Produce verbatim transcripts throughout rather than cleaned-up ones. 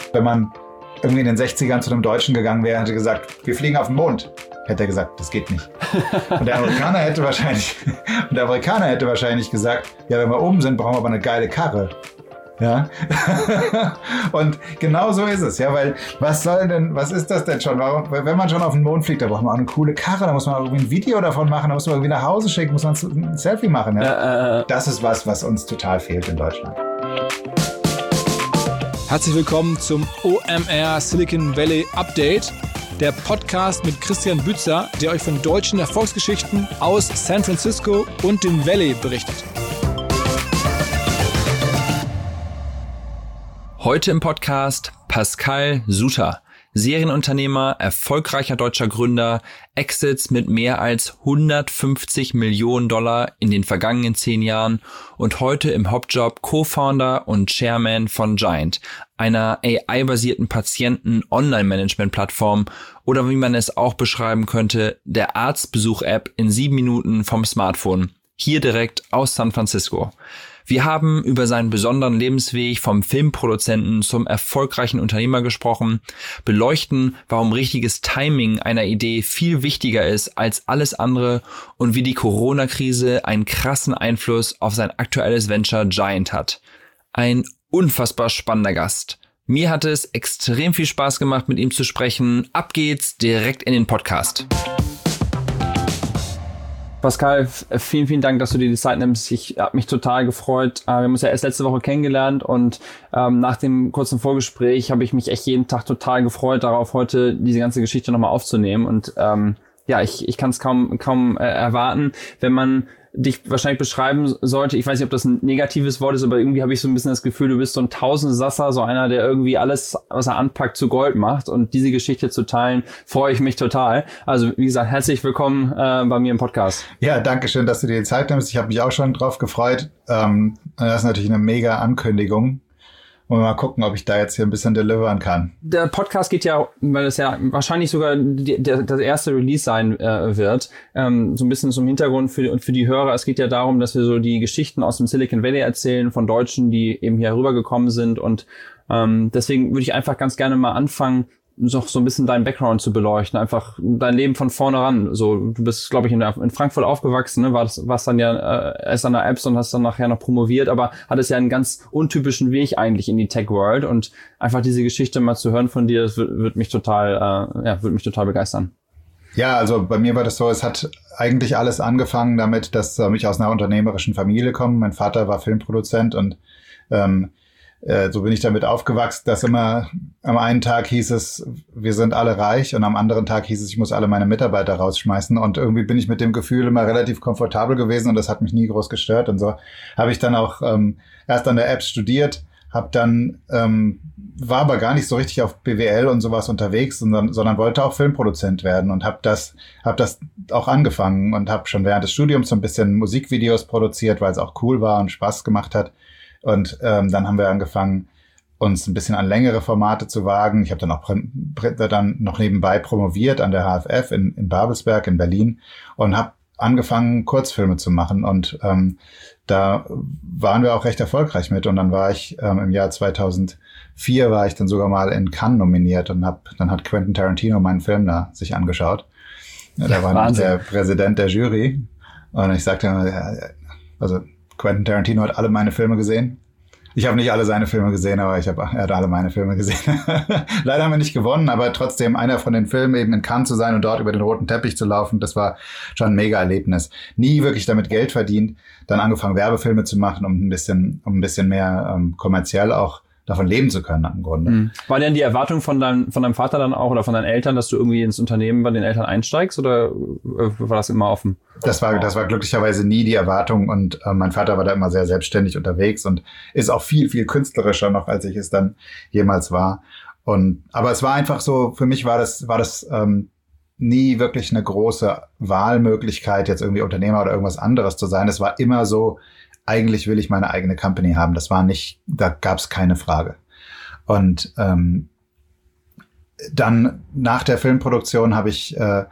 Wenn man irgendwie in den sechzigern zu einem Deutschen gegangen wäre, hätte gesagt, wir fliegen auf den Mond, hätte er gesagt, das geht nicht. Und der Amerikaner hätte wahrscheinlich, und der Amerikaner hätte wahrscheinlich gesagt, ja, wenn wir oben sind, brauchen wir aber eine geile Karre. Ja. Und genau so ist es, ja, weil was soll denn, was ist das denn schon? Warum, wenn man schon auf den Mond fliegt, da braucht man auch eine coole Karre, da muss man irgendwie ein Video davon machen, da muss man irgendwie nach Hause schicken, muss man ein Selfie machen. Ja? Äh, äh, das ist was, was uns total fehlt in Deutschland. Herzlich willkommen zum O M R Silicon Valley Update, der Podcast mit Christian Bützer, der euch von deutschen Erfolgsgeschichten aus San Francisco und dem Valley berichtet. Heute im Podcast Pascal Suter, Serienunternehmer, erfolgreicher deutscher Gründer, Exits mit mehr als hundertfünfzig Millionen Dollar in den vergangenen zehn Jahren und heute im Hauptjob Co-Founder und Chairman von Giant, einer A I-basierten Patienten-Online-Management-Plattform oder wie man es auch beschreiben könnte, der Arztbesuch-App in sieben Minuten vom Smartphone, hier direkt aus San Francisco. Wir haben über seinen besonderen Lebensweg vom Filmproduzenten zum erfolgreichen Unternehmer gesprochen, beleuchten, warum richtiges Timing einer Idee viel wichtiger ist als alles andere und wie die Corona-Krise einen krassen Einfluss auf sein aktuelles Venture Giant hat. Ein unfassbar spannender Gast. Mir hat es extrem viel Spaß gemacht, mit ihm zu sprechen. Ab geht's direkt in den Podcast. Pascal, vielen, vielen Dank, dass du dir die Zeit nimmst. Ich habe mich total gefreut. Wir haben uns ja erst letzte Woche kennengelernt und ähm, nach dem kurzen Vorgespräch habe ich mich echt jeden Tag total gefreut darauf, heute diese ganze Geschichte nochmal aufzunehmen. Und ähm, ja, ich, ich kann es kaum, kaum äh, erwarten, wenn man dich wahrscheinlich beschreiben sollte. Ich weiß nicht, ob das ein negatives Wort ist, aber irgendwie habe ich so ein bisschen das Gefühl, du bist so ein Tausendsasser, so einer, der irgendwie alles, was er anpackt, zu Gold macht. Und diese Geschichte zu teilen, freue ich mich total. Also wie gesagt, herzlich willkommen äh, bei mir im Podcast. Ja, danke schön, dass du dir die Zeit nimmst. Ich habe mich auch schon drauf gefreut. Ähm, das ist natürlich eine mega Ankündigung. Und mal gucken, ob ich da jetzt hier ein bisschen delivern kann. Der Podcast geht ja, weil es ja wahrscheinlich sogar die, der, das erste Release sein äh, wird, ähm, so ein bisschen zum Hintergrund für, für die Hörer. Es geht ja darum, dass wir so die Geschichten aus dem Silicon Valley erzählen von Deutschen, die eben hier rübergekommen sind. Und ähm, deswegen würde ich einfach ganz gerne mal anfangen, so, so ein bisschen deinen Background zu beleuchten, einfach dein Leben von vorne ran. So, du bist, glaube ich, in, in Frankfurt aufgewachsen, ne? Warst, warst dann ja äh, erst an der Apps und hast dann nachher noch promoviert, aber hattest ja einen ganz untypischen Weg eigentlich in die Tech-World und einfach diese Geschichte mal zu hören von dir, das wird, wird mich total, äh, ja, wird mich total begeistern. Ja, also bei mir war das so, es hat eigentlich alles angefangen damit, dass äh, ich aus einer unternehmerischen Familie komme. Mein Vater war Filmproduzent und ähm, so bin ich damit aufgewachsen, dass immer am einen Tag hieß es, wir sind alle reich und am anderen Tag hieß es, ich muss alle meine Mitarbeiter rausschmeißen und irgendwie bin ich mit dem Gefühl immer relativ komfortabel gewesen und das hat mich nie groß gestört und so habe ich dann auch ähm, erst an der Apps studiert, habe dann ähm, war aber gar nicht so richtig auf B W L und sowas unterwegs, sondern, sondern wollte auch Filmproduzent werden und habe das habe das auch angefangen und habe schon während des Studiums so ein bisschen Musikvideos produziert, weil es auch cool war und Spaß gemacht hat. Und ähm, dann haben wir angefangen, uns ein bisschen an längere Formate zu wagen. Ich habe dann auch pr- dann noch nebenbei promoviert an der H F F in, in Babelsberg in Berlin und habe angefangen, Kurzfilme zu machen. Und ähm, da waren wir auch recht erfolgreich mit. Und dann war ich ähm, im Jahr zweitausendvier war ich dann sogar mal in Cannes nominiert und hab, dann hat Quentin Tarantino meinen Film da sich angeschaut. Ja, da war Wahnsinn. Der Präsident der Jury. Und ich sagte immer, also Quentin Tarantino hat alle meine Filme gesehen. Ich habe nicht alle seine Filme gesehen, aber ich hab, er hat alle meine Filme gesehen. Leider haben wir nicht gewonnen, aber trotzdem einer von den Filmen eben in Cannes zu sein und dort über den roten Teppich zu laufen, das war schon ein mega Erlebnis. Nie wirklich damit Geld verdient, dann angefangen Werbefilme zu machen, um ein bisschen, um ein bisschen mehr ähm, kommerziell auch davon leben zu können im Grunde. Mhm. War denn die Erwartung von deinem, von deinem Vater dann auch oder von deinen Eltern, dass du irgendwie ins Unternehmen bei den Eltern einsteigst oder war das immer offen? Das war, das war glücklicherweise nie die Erwartung und äh, mein Vater war da immer sehr selbstständig unterwegs und ist auch viel, viel künstlerischer noch, als ich es dann jemals war. Und, aber es war einfach so, für mich war das, war das, ähm, nie wirklich eine große Wahlmöglichkeit, jetzt irgendwie Unternehmer oder irgendwas anderes zu sein. Es war immer so, eigentlich will ich meine eigene Company haben. Das war nicht, da gab es keine Frage. Und ähm, dann nach der Filmproduktion habe ich äh,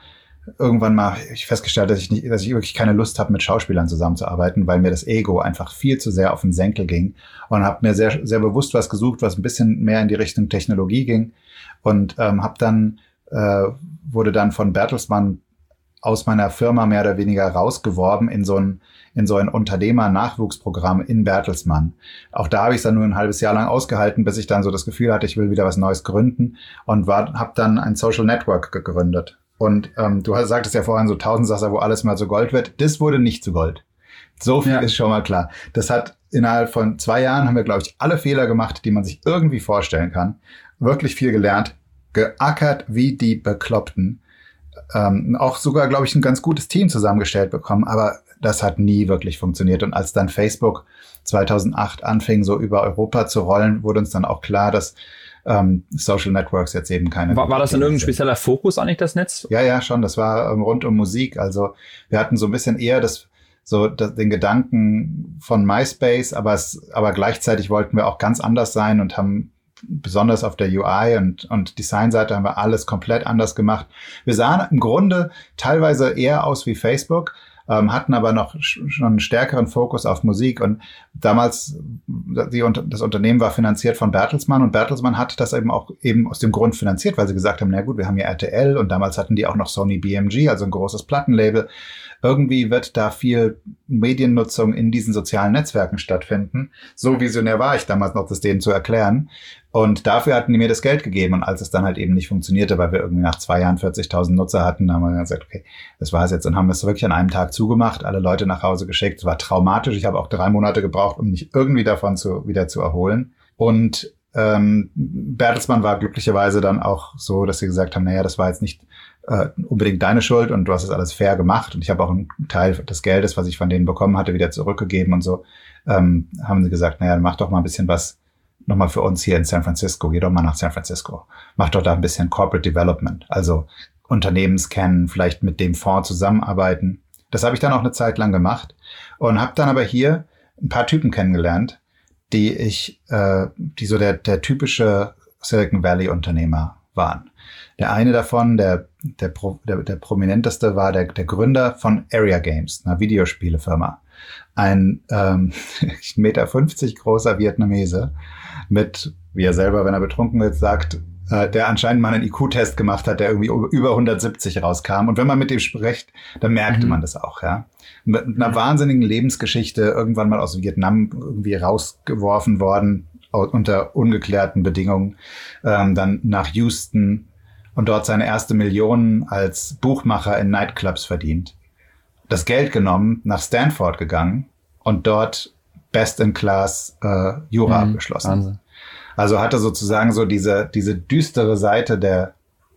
irgendwann mal ich festgestellt, dass ich nicht, dass ich wirklich keine Lust habe, mit Schauspielern zusammenzuarbeiten, weil mir das Ego einfach viel zu sehr auf den Senkel ging und habe mir sehr, sehr bewusst was gesucht, was ein bisschen mehr in die Richtung Technologie ging und ähm, habe dann äh, wurde dann von Bertelsmann aus meiner Firma mehr oder weniger rausgeworben in so ein in so ein Unternehmer-Nachwuchsprogramm in Bertelsmann. Auch da habe ich es dann nur ein halbes Jahr lang ausgehalten, bis ich dann so das Gefühl hatte, ich will wieder was Neues gründen und war habe dann ein Social Network gegründet. Und ähm, du sagtest ja vorhin so Tausendsasser, wo alles mal so Gold wird. Das wurde nicht zu Gold. So viel ja. ist schon mal klar. Das hat innerhalb von zwei Jahren haben wir, glaube ich, alle Fehler gemacht, die man sich irgendwie vorstellen kann. Wirklich viel gelernt, geackert wie die Bekloppten. Ähm, auch sogar, glaube ich, ein ganz gutes Team zusammengestellt bekommen, aber das hat nie wirklich funktioniert. Und als dann Facebook zweitausendacht anfing, so über Europa zu rollen, wurde uns dann auch klar, dass ähm, Social Networks jetzt eben keine... War, war das dann irgendein spezieller Fokus eigentlich, das Netz? Ja, ja, schon. Das war ähm, rund um Musik. Also wir hatten so ein bisschen eher das so das, den Gedanken von MySpace, aber es, aber gleichzeitig wollten wir auch ganz anders sein und haben besonders auf der U I und, und Designseite haben wir alles komplett anders gemacht. Wir sahen im Grunde teilweise eher aus wie Facebook, ähm, hatten aber noch sch- schon einen stärkeren Fokus auf Musik. Und damals, die, das Unternehmen war finanziert von Bertelsmann und Bertelsmann hat das eben auch eben aus dem Grund finanziert, weil sie gesagt haben, na gut, wir haben ja R T L und damals hatten die auch noch Sony B M G, also ein großes Plattenlabel. Irgendwie wird da viel Mediennutzung in diesen sozialen Netzwerken stattfinden. So visionär war ich damals noch, das denen zu erklären. Und dafür hatten die mir das Geld gegeben. Und als es dann halt eben nicht funktionierte, weil wir irgendwie nach zwei Jahren vierzigtausend Nutzer hatten, haben wir gesagt, okay, das war's jetzt. Und haben es wirklich an einem Tag zugemacht, alle Leute nach Hause geschickt. Es war traumatisch. Ich habe auch drei Monate gebraucht, um mich irgendwie davon zu, wieder zu erholen. Und ähm, Bertelsmann war glücklicherweise dann auch so, dass sie gesagt haben, naja, das war jetzt nicht äh, unbedingt deine Schuld und du hast es alles fair gemacht. Und ich habe auch einen Teil des Geldes, was ich von denen bekommen hatte, wieder zurückgegeben und so. Ähm, haben sie gesagt, naja, mach doch mal ein bisschen was nochmal für uns hier in San Francisco. Geh doch mal nach San Francisco. Mach doch da ein bisschen Corporate Development. Also Unternehmenskennen, vielleicht mit dem Fonds zusammenarbeiten. Das habe ich dann auch eine Zeit lang gemacht und habe dann aber hier ein paar Typen kennengelernt, die ich, äh, die so der, der typische Silicon Valley Unternehmer waren. Der eine davon, der, der, der, der prominenteste war der, der Gründer von Area Games, einer Videospielefirma. Ein ähm, eins Meter fünfzig großer Vietnamese mit, wie er selber, wenn er betrunken wird, sagt, äh, der anscheinend mal einen I Q-Test gemacht hat, der irgendwie über hundertsiebzig rauskam. Und wenn man mit dem spricht, dann merkte mhm. man das auch, ja. Mit einer wahnsinnigen Lebensgeschichte, irgendwann mal aus Vietnam irgendwie rausgeworfen worden, unter ungeklärten Bedingungen, ähm, dann nach Houston und dort seine erste Million als Buchmacher in Nightclubs verdient. Das Geld genommen, nach Stanford gegangen und dort Best in Class äh, Jura mhm, abgeschlossen. Wahnsinn. Also hatte sozusagen so diese diese düstere Seite der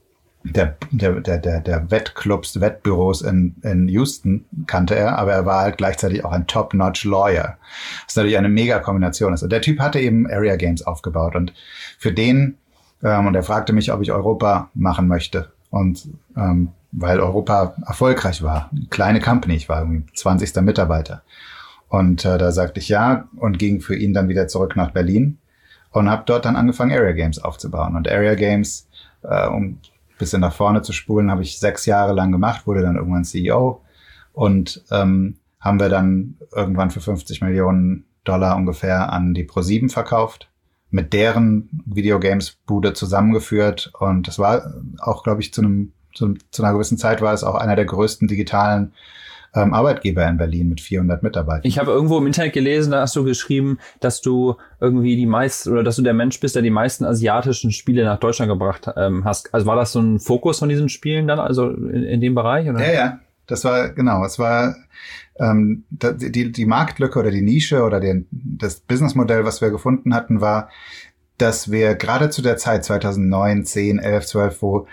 der der der der, der Wettclubs, Wettbüros in in Houston kannte er, aber er war halt gleichzeitig auch ein Top-Notch Lawyer. Was natürlich eine mega Kombination ist. Und der Typ hatte eben Area Games aufgebaut und für den ähm, und er fragte mich, ob ich Europa machen möchte und ähm, weil Europa erfolgreich war, eine kleine Company, ich war irgendwie zwanzigster Mitarbeiter. Und äh, da sagte ich ja und ging für ihn dann wieder zurück nach Berlin und habe dort dann angefangen, Area Games aufzubauen. Und Area Games, äh, um ein bisschen nach vorne zu spulen, habe ich sechs Jahre lang gemacht, wurde dann irgendwann C E O und ähm, haben wir dann irgendwann für fünfzig Millionen Dollar ungefähr an die ProSieben verkauft, mit deren Videogames-Bude zusammengeführt. Und das war auch, glaube ich, zu einem Zu, zu einer gewissen Zeit war es auch einer der größten digitalen ähm, Arbeitgeber in Berlin mit vierhundert Mitarbeitern. Ich habe irgendwo im Internet gelesen, da hast du geschrieben, dass du irgendwie die meisten oder dass du der Mensch bist, der die meisten asiatischen Spiele nach Deutschland gebracht ähm, hast. Also war das so ein Fokus von diesen Spielen dann, also in, in dem Bereich? Oder? Ja, ja, das war genau. Es war ähm, die die Marktlücke oder die Nische oder den, das Businessmodell, was wir gefunden hatten, war, dass wir gerade zu der Zeit zweitausendneun, zehn, elf, zwölf, wo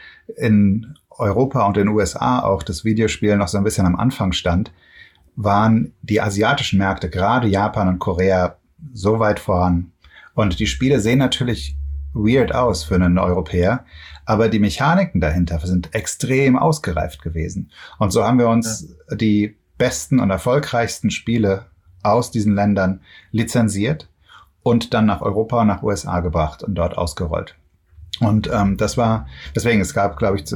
in Europa und in den U S A auch das Videospiel noch so ein bisschen am Anfang stand, waren die asiatischen Märkte, gerade Japan und Korea, so weit voran. Und die Spiele sehen natürlich weird aus für einen Europäer, aber die Mechaniken dahinter sind extrem ausgereift gewesen. Und so haben wir uns ja. die besten und erfolgreichsten Spiele aus diesen Ländern lizenziert und dann nach Europa und nach U S A gebracht und dort ausgerollt. Und ähm, das war, deswegen, es gab, glaube ich, zu,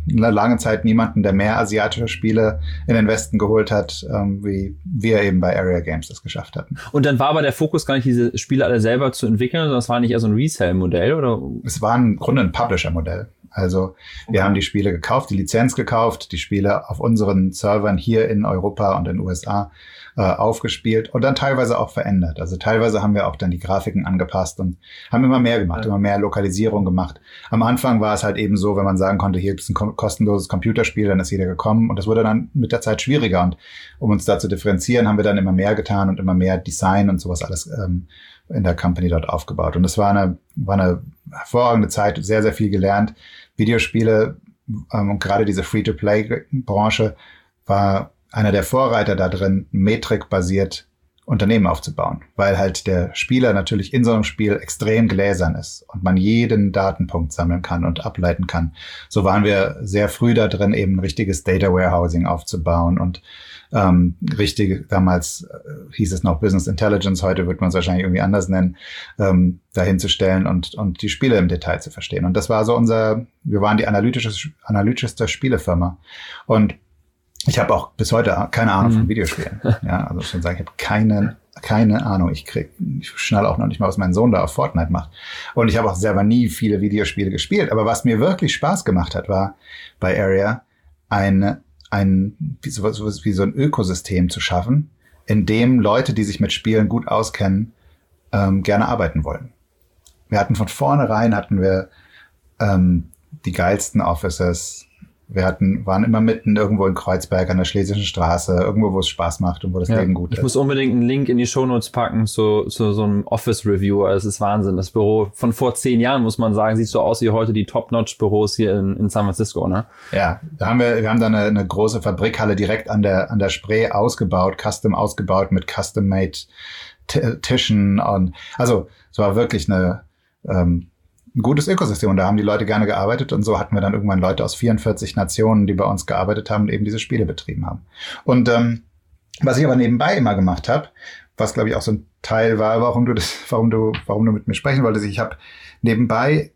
eine lange Zeit niemanden, der mehr asiatische Spiele in den Westen geholt hat, ähm, wie wir eben bei Area Games das geschafft hatten. Und dann war aber der Fokus gar nicht, diese Spiele alle selber zu entwickeln, sondern es war nicht eher so ein Resell-Modell, oder? Es war im Grunde ein Publisher-Modell. Also wir okay. haben die Spiele gekauft, die Lizenz gekauft, die Spiele auf unseren Servern hier in Europa und in den U S A äh, aufgespielt und dann teilweise auch verändert. Also teilweise haben wir auch dann die Grafiken angepasst und haben immer mehr gemacht, ja. immer mehr Lokalisierung gemacht. Am Anfang war es halt eben so, wenn man sagen konnte, hier gibt es ein kostenloses Computerspiel, dann ist jeder gekommen und das wurde dann mit der Zeit schwieriger. Und um uns da zu differenzieren, haben wir dann immer mehr getan und immer mehr Design und sowas alles ähm, in der Company dort aufgebaut. Und das war eine, war eine hervorragende Zeit, sehr, sehr viel gelernt. Videospiele ähm, und gerade diese Free-to-Play-Branche war einer der Vorreiter da drin, metrikbasiert Unternehmen aufzubauen, weil halt der Spieler natürlich in so einem Spiel extrem gläsern ist und man jeden Datenpunkt sammeln kann und ableiten kann. So waren wir sehr früh da drin, eben ein richtiges Data Warehousing aufzubauen und ähm, richtig, damals äh, hieß es noch Business Intelligence, heute wird man es wahrscheinlich irgendwie anders nennen, ähm, dahin zu stellen und und die Spiele im Detail zu verstehen. Und das war so unser, wir waren die analytische, analytischste Spielefirma. Und ich habe auch bis heute keine Ahnung von Videospielen. Ja, also schon sagen, ich habe keine, keine Ahnung. Ich krieg, ich schnall auch noch nicht mal, was mein Sohn da auf Fortnite macht. Und ich habe auch selber nie viele Videospiele gespielt. Aber was mir wirklich Spaß gemacht hat, war bei Area ein, ein, wie so, wie so ein Ökosystem zu schaffen, in dem Leute, die sich mit Spielen gut auskennen, ähm, gerne arbeiten wollen. Wir hatten von vornherein hatten wir ähm, die geilsten Offices. Wir hatten, waren immer mitten irgendwo in Kreuzberg an der Schlesischen Straße, irgendwo, wo es Spaß macht und wo das ja, Leben gut ist. Ich muss unbedingt einen Link in die Shownotes packen zu, zu so einem Office-Review. Also es ist Wahnsinn. Das Büro von vor zehn Jahren, muss man sagen, sieht so aus wie heute die Top-Notch-Büros hier in, in San Francisco, ne? Ja, da haben wir, wir haben da eine, eine große Fabrikhalle direkt an der, an der Spree ausgebaut, custom ausgebaut mit custom-made T- Tischen und, also, es war wirklich eine, ähm, ein gutes Ökosystem und da haben die Leute gerne gearbeitet und so hatten wir dann irgendwann Leute aus vierundvierzig Nationen, die bei uns gearbeitet haben und eben diese Spiele betrieben haben. Und ähm, was ich aber nebenbei immer gemacht habe, was glaube ich auch so ein Teil war, warum du das, warum du, warum du mit mir sprechen wolltest, ich habe nebenbei,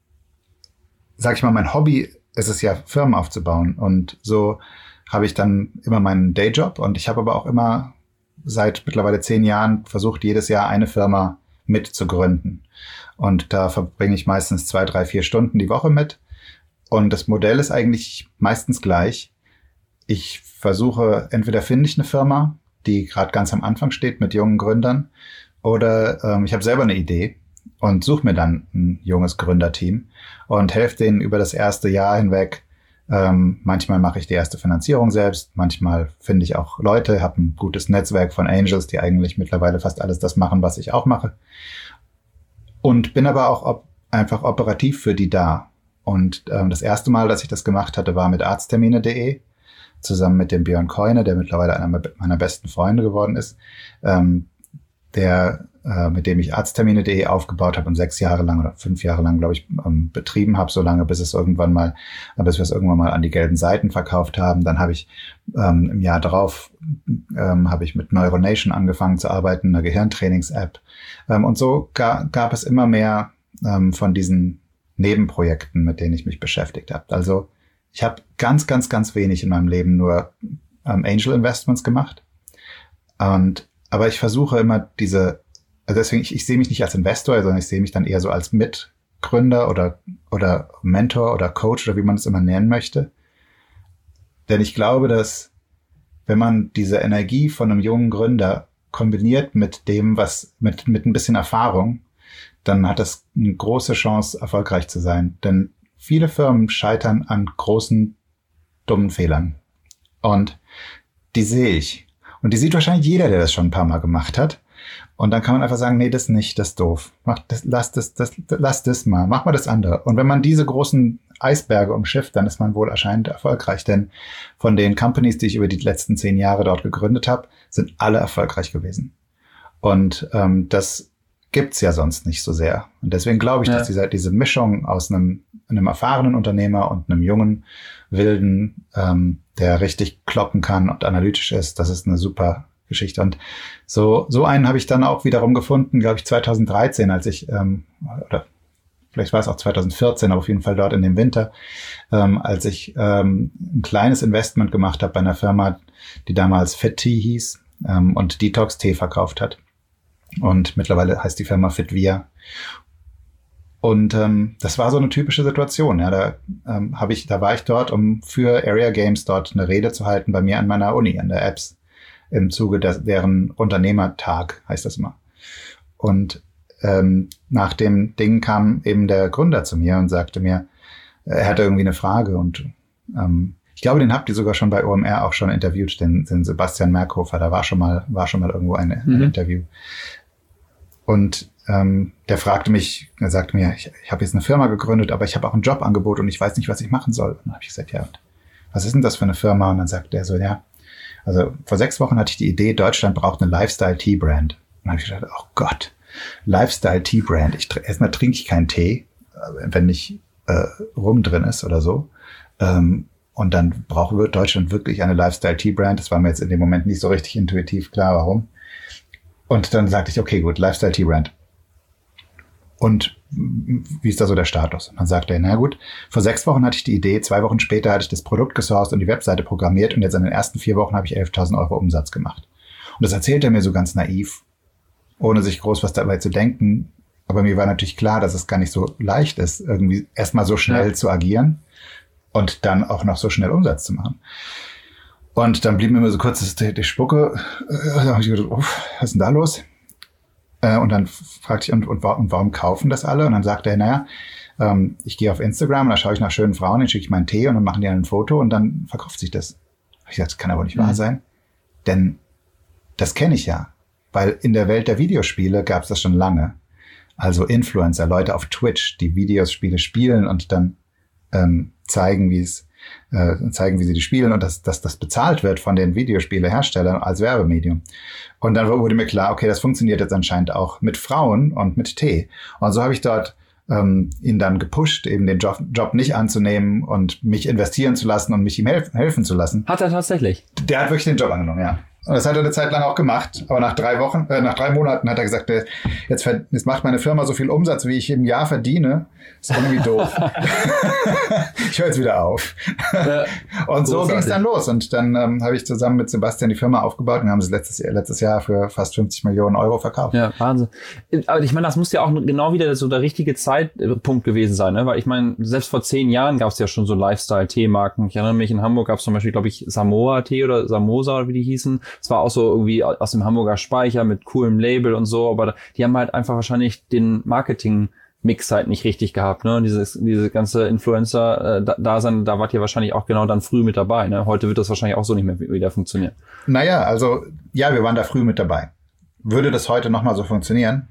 sag ich mal, mein Hobby ist es ja, Firmen aufzubauen und so habe ich dann immer meinen Dayjob und ich habe aber auch immer seit mittlerweile zehn Jahren versucht, jedes Jahr eine Firma mit zu gründen. Und da verbringe ich meistens zwei, drei, vier Stunden die Woche mit. Und das Modell ist eigentlich meistens gleich. Ich versuche, entweder finde ich eine Firma, die gerade ganz am Anfang steht mit jungen Gründern, oder ähm, ich habe selber eine Idee und suche mir dann ein junges Gründerteam und helfe denen über das erste Jahr hinweg. Ähm, manchmal mache ich die erste Finanzierung selbst, manchmal finde ich auch Leute, habe ein gutes Netzwerk von Angels, die eigentlich mittlerweile fast alles das machen, was ich auch mache. Und bin aber auch op- einfach operativ für die da. Und ähm, das erste Mal, dass ich das gemacht hatte, war mit arzttermine punkt de, zusammen mit dem Björn Keune, der mittlerweile einer meiner besten Freunde geworden ist, ähm, der äh, mit dem ich arzttermine punkt de aufgebaut habe und sechs Jahre lang oder fünf Jahre lang, glaube ich, ähm, betrieben habe, so lange, bis es irgendwann mal, bis wir es irgendwann mal an die gelben Seiten verkauft haben. Dann habe ich ähm, im Jahr drauf ähm, habe ich mit Neuronation angefangen zu arbeiten, einer Gehirntrainings-App. Ähm, und so ga, gab es immer mehr ähm, von diesen Nebenprojekten, mit denen ich mich beschäftigt habe. Also ich habe ganz, ganz, ganz wenig in meinem Leben nur ähm, Angel Investments gemacht. Und aber ich versuche immer diese, also deswegen, ich, ich sehe mich nicht als Investor, sondern ich sehe mich dann eher so als Mitgründer oder oder Mentor oder Coach oder wie man es immer nennen möchte. Denn ich glaube, dass wenn man diese Energie von einem jungen Gründer kombiniert mit dem, was mit mit ein bisschen Erfahrung, dann hat das eine große Chance, erfolgreich zu sein. Denn viele Firmen scheitern an großen, dummen Fehlern. Und die sehe ich. Und die sieht wahrscheinlich jeder, der das schon ein paar Mal gemacht hat. Und dann kann man einfach sagen, nee, das nicht, das ist doof. Mach das, lass das, das, lass das mal, mach mal das andere. Und wenn man diese großen Eisberge umschifft, dann ist man wohl erscheinend erfolgreich. Denn von den Companies, die ich über die letzten zehn Jahre dort gegründet habe, sind alle erfolgreich gewesen. Und ähm, das gibt's ja sonst nicht so sehr. Und deswegen glaube ich, ja. dass diese, diese Mischung aus einem, einem erfahrenen Unternehmer und einem jungen, wilden, ähm, der richtig kloppen kann und analytisch ist, das ist eine super Geschichte. Und so so einen habe ich dann auch wiederum gefunden, glaube ich, zwanzig dreizehn, als ich, ähm, oder vielleicht war es auch zwanzig vierzehn, aber auf jeden Fall dort in dem Winter, ähm, als ich ähm, ein kleines Investment gemacht habe bei einer Firma, die damals Fit Tea hieß ähm, und Detox-Tee verkauft hat. Und mittlerweile heißt die Firma Fitvia. Und ähm, das war so eine typische Situation. Ja, da ähm, habe ich, da war ich dort, um für Area Games dort eine Rede zu halten bei mir an meiner Uni, an der Apps, im Zuge der, deren Unternehmertag, heißt das immer. Und ähm, nach dem Ding kam eben der Gründer zu mir und sagte mir, er hatte irgendwie eine Frage. Und ähm, ich glaube, den habt ihr sogar schon bei O M R auch schon interviewt, den, den Sebastian Merkhofer. Da war schon mal, war schon mal irgendwo eine, ein mhm. Interview. Und ähm, der fragte mich, er sagte mir, ich, ich habe jetzt eine Firma gegründet, aber ich habe auch ein Jobangebot und ich weiß nicht, was ich machen soll. Und dann habe ich gesagt, ja, was ist denn das für eine Firma? Und dann sagte er so, ja, also vor sechs Wochen hatte ich die Idee, Deutschland braucht eine Lifestyle-Tea-Brand. Und dann habe ich gedacht, oh Gott, Lifestyle-Tea-Brand. Ich, erstmal trinke ich keinen Tee, wenn nicht äh, Rum drin ist oder so. Ähm, und dann braucht Deutschland wirklich eine Lifestyle-Tea-Brand. Das war mir jetzt in dem Moment nicht so richtig intuitiv klar, warum. Und dann sagte ich, okay, gut, Lifestyle Tea Brand. Und wie ist da so der Status? Und dann sagte er, na gut, vor sechs Wochen hatte ich die Idee, zwei Wochen später hatte ich das Produkt gesourced und die Webseite programmiert und jetzt in den ersten vier Wochen habe ich elftausend Euro Umsatz gemacht. Und das erzählt er mir so ganz naiv, ohne sich groß was dabei zu denken. Aber mir war natürlich klar, dass es gar nicht so leicht ist, irgendwie erstmal so schnell ja. zu agieren und dann auch noch so schnell Umsatz zu machen. Und dann blieb mir immer so kurz die, die Spucke. Da habe ich gedacht, oh, was ist denn da los? Äh, und dann fragte ich, und, und, und warum kaufen das alle? Und dann sagte er, naja, ähm, ich gehe auf Instagram und da schaue ich nach schönen Frauen, dann schicke ich meinen Tee und dann machen die ein Foto und dann verkauft sich das. Hab ich gesagt, das kann aber nicht mhm. wahr sein. Denn das kenne ich ja. Weil in der Welt der Videospiele gab es das schon lange. Also Influencer, Leute auf Twitch, die Videospiele spielen und dann ähm, zeigen, wie es Äh, zeigen, wie sie die spielen und dass, dass das bezahlt wird von den Videospieleherstellern als Werbemedium. Und dann wurde mir klar, okay, das funktioniert jetzt anscheinend auch mit Frauen und mit Tee. Und so habe ich dort ähm, ihn dann gepusht, eben den Job, Job nicht anzunehmen und mich investieren zu lassen und mich ihm helf- helfen zu lassen. Hat er tatsächlich? Der hat wirklich den Job angenommen, ja. Und das hat er eine Zeit lang auch gemacht. Aber nach drei Wochen, äh, nach drei Monaten hat er gesagt, jetzt, jetzt macht meine Firma so viel Umsatz, wie ich im Jahr verdiene. Ist irgendwie doof. Ich höre jetzt wieder auf. Ja, und so ging es dann los. Und dann ähm, habe ich zusammen mit Sebastian die Firma aufgebaut und wir haben es letztes, letztes Jahr für fast fünfzig Millionen Euro verkauft. Ja, Wahnsinn. Aber ich meine, das muss ja auch genau wieder so der richtige Zeitpunkt gewesen sein, ne? Weil ich meine, selbst vor zehn Jahren gab es ja schon so Lifestyle-Teemarken. Ich erinnere mich, in Hamburg gab es zum Beispiel, glaube ich, Samoa-Tee oder Samosa oder wie die hießen. Es war auch so irgendwie aus dem Hamburger Speicher mit coolem Label und so, aber die haben halt einfach wahrscheinlich den Marketing-Mix halt nicht richtig gehabt, ne? Und dieses, diese ganze Influencer-Dasein, äh, da wart ihr wahrscheinlich auch genau dann früh mit dabei, ne? Heute wird das wahrscheinlich auch so nicht mehr wieder funktionieren. Naja, also, ja, wir waren da früh mit dabei. Würde das heute nochmal so funktionieren?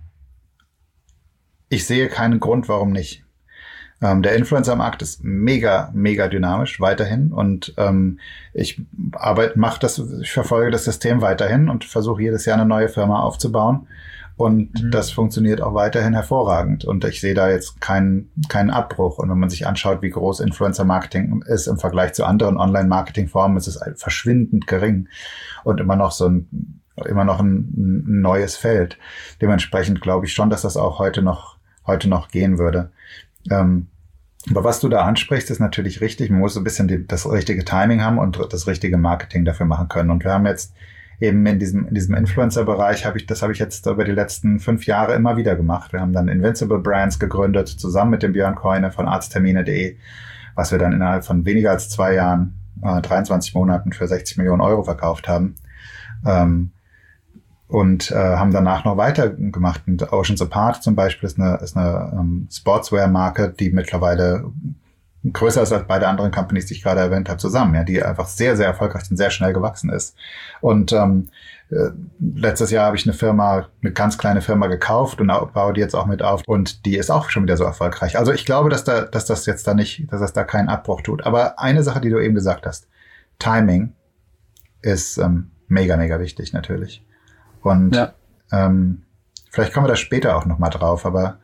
Ich sehe keinen Grund, warum nicht. Ähm, der Influencer-Markt ist mega, mega dynamisch weiterhin und ähm, ich arbeite, mache das, ich verfolge das System weiterhin und versuche jedes Jahr eine neue Firma aufzubauen und mhm. das funktioniert auch weiterhin hervorragend und ich sehe da jetzt keinen keinen Abbruch und wenn man sich anschaut, wie groß Influencer-Marketing ist im Vergleich zu anderen Online-Marketing-Formen, ist es verschwindend gering und immer noch so ein immer noch ein, ein neues Feld. Dementsprechend glaube ich schon, dass das auch heute noch heute noch gehen würde. Ähm, aber was du da ansprichst, ist natürlich richtig. Man muss so ein bisschen die, das richtige Timing haben und das richtige Marketing dafür machen können. Und wir haben jetzt eben in diesem, in diesem Influencer-Bereich, habe ich, das habe ich jetzt über die letzten fünf Jahre immer wieder gemacht. Wir haben dann Invincible Brands gegründet, zusammen mit dem Björn Keune von arzttermine punkt de, was wir dann innerhalb von weniger als zwei Jahren, äh, dreiundzwanzig Monaten für sechzig Millionen Euro verkauft haben. Ähm, Und äh, haben danach noch weitergemacht. Und Oceans Apart zum Beispiel ist eine, ist eine ähm, Sportswear-Marke, die mittlerweile größer ist als beide anderen Companies, die ich gerade erwähnt habe, zusammen. Ja, die einfach sehr, sehr erfolgreich und sehr schnell gewachsen ist. Und ähm, äh, letztes Jahr habe ich eine Firma, eine ganz kleine Firma gekauft und baue die jetzt auch mit auf. Und die ist auch schon wieder so erfolgreich. Also ich glaube, dass da, dass das jetzt da nicht, dass das da keinen Abbruch tut. Aber eine Sache, die du eben gesagt hast, Timing ist ähm, mega, mega wichtig natürlich. Und ja. ähm, vielleicht kommen wir da später auch nochmal drauf, aber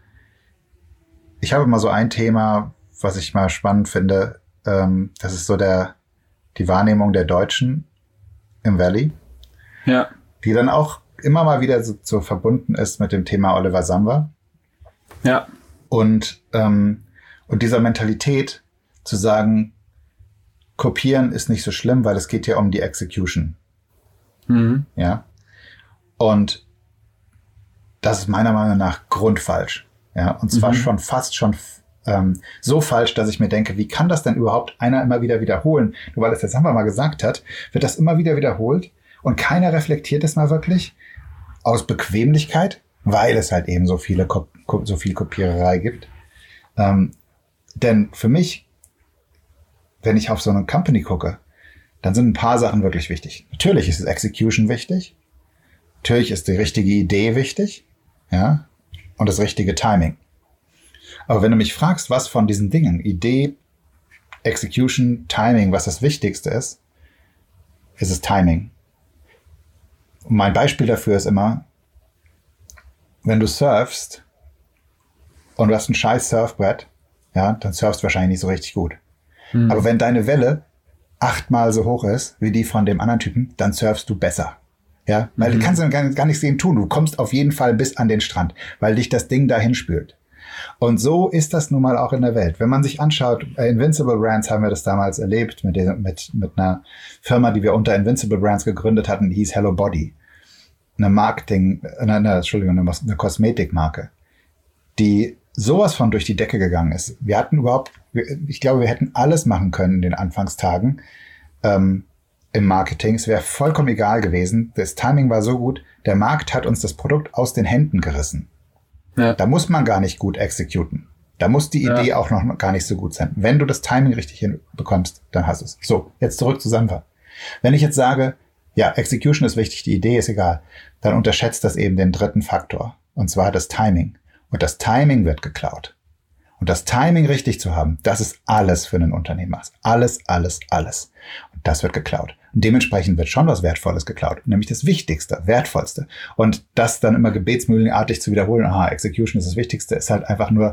ich habe mal so ein Thema, was ich mal spannend finde, ähm, das ist so der die Wahrnehmung der Deutschen im Valley, ja. die dann auch immer mal wieder so, so verbunden ist mit dem Thema Oliver Samba. Ja. Und, ähm, und dieser Mentalität zu sagen, kopieren ist nicht so schlimm, weil es geht ja um die Execution. Mhm. Ja. Und das ist meiner Meinung nach grundfalsch. Ja. Und zwar mhm. schon fast schon ähm, so falsch, dass ich mir denke, wie kann das denn überhaupt einer immer wieder wiederholen? Nur weil es jetzt einfach mal gesagt hat, wird das immer wieder wiederholt und keiner reflektiert es mal wirklich aus Bequemlichkeit, weil es halt eben so viele Ko- so viel Kopiererei gibt. Ähm, denn für mich, wenn ich auf so eine Company gucke, dann sind ein paar Sachen wirklich wichtig. Natürlich ist das Execution wichtig. Natürlich ist die richtige Idee wichtig. Ja. Und das richtige Timing. Aber wenn du mich fragst, was von diesen Dingen, Idee, Execution, Timing, was das Wichtigste ist, ist es Timing. Und mein Beispiel dafür ist immer, wenn du surfst und du hast ein scheiß Surfbrett, ja, dann surfst du wahrscheinlich nicht so richtig gut. Mhm. Aber wenn deine Welle achtmal so hoch ist wie die von dem anderen Typen, dann surfst du besser. Ja, weil mhm. du kannst gar, gar nichts gegen tun. Du kommst auf jeden Fall bis an den Strand, weil dich das Ding dahin spült. Und so ist das nun mal auch in der Welt. Wenn man sich anschaut, äh, Invincible Brands haben wir das damals erlebt mit, der, mit, mit einer Firma, die wir unter Invincible Brands gegründet hatten, die hieß Hello Body. Eine Marketing, eine, eine, Entschuldigung, eine, eine Kosmetikmarke, die sowas von durch die Decke gegangen ist. Wir hatten überhaupt, ich glaube, wir hätten alles machen können in den Anfangstagen ähm, im Marketing. Es wäre vollkommen egal gewesen. Das Timing war so gut, der Markt hat uns das Produkt aus den Händen gerissen. Ja. Da muss man gar nicht gut exekuten. Da muss die Idee ja. auch noch gar nicht so gut sein. Wenn du das Timing richtig hinbekommst, dann hast du es. So, jetzt zurück zu Sanva. Wenn ich jetzt sage, ja, Execution ist wichtig, die Idee ist egal, dann unterschätzt das eben den dritten Faktor. Und zwar das Timing. Und das Timing wird geklaut. Und das Timing richtig zu haben, das ist alles für einen Unternehmer. Alles, alles, alles. Und das wird geklaut. Und dementsprechend wird schon was Wertvolles geklaut. Nämlich das Wichtigste, Wertvollste. Und das dann immer gebetsmühlenartig zu wiederholen, aha, Execution ist das Wichtigste, ist halt einfach nur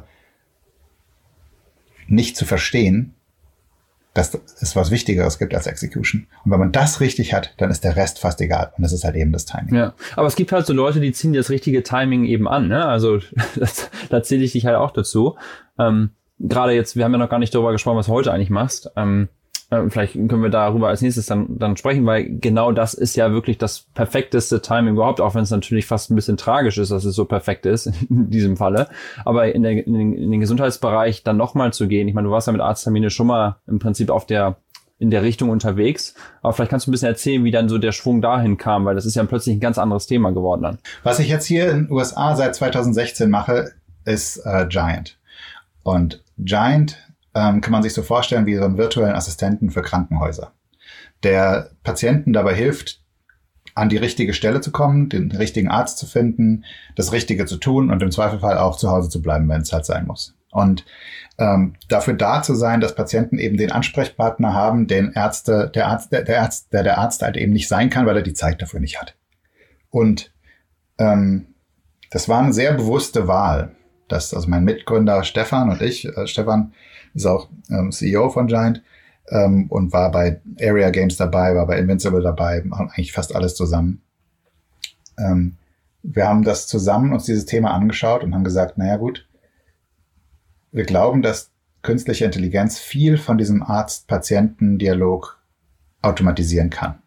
nicht zu verstehen, dass es was Wichtigeres gibt als Execution. Und wenn man das richtig hat, dann ist der Rest fast egal. Und das ist halt eben das Timing. Ja, aber es gibt halt so Leute, die ziehen das richtige Timing eben an. Ne? Also das, da zähle ich dich halt auch dazu. Ähm, gerade jetzt, wir haben ja noch gar nicht darüber gesprochen, was du heute eigentlich machst. Ähm, äh, vielleicht können wir darüber als nächstes dann, dann sprechen, weil genau das ist ja wirklich das perfekteste Timing überhaupt, auch wenn es natürlich fast ein bisschen tragisch ist, dass es so perfekt ist in diesem Falle. Aber in, der, in, den, in den Gesundheitsbereich dann nochmal zu gehen, ich meine, du warst ja mit Arzttermine schon mal im Prinzip auf der in der Richtung unterwegs. Aber vielleicht kannst du ein bisschen erzählen, wie dann so der Schwung dahin kam, weil das ist ja plötzlich ein ganz anderes Thema geworden dann. Was ich jetzt hier in den U S A seit zwanzig sechzehn mache, ist äh, Giant. Und Giant ähm, kann man sich so vorstellen wie so einen virtuellen Assistenten für Krankenhäuser, der Patienten dabei hilft, an die richtige Stelle zu kommen, den richtigen Arzt zu finden, das Richtige zu tun und im Zweifelfall auch zu Hause zu bleiben, wenn es halt sein muss. Und ähm, dafür da zu sein, dass Patienten eben den Ansprechpartner haben, den Ärzte, der Arzt, der, der Arzt, der der Arzt halt eben nicht sein kann, weil er die Zeit dafür nicht hat. Und ähm, das war eine sehr bewusste Wahl. Das, also mein Mitgründer Stefan und ich, äh, Stefan ist auch ähm, C E O von Giant ähm, und war bei Area Games dabei, war bei Invincible dabei, machen eigentlich fast alles zusammen. Ähm, wir haben das zusammen uns dieses Thema angeschaut und haben gesagt, naja gut, wir glauben, dass künstliche Intelligenz viel von diesem Arzt-Patienten-Dialog automatisieren kann.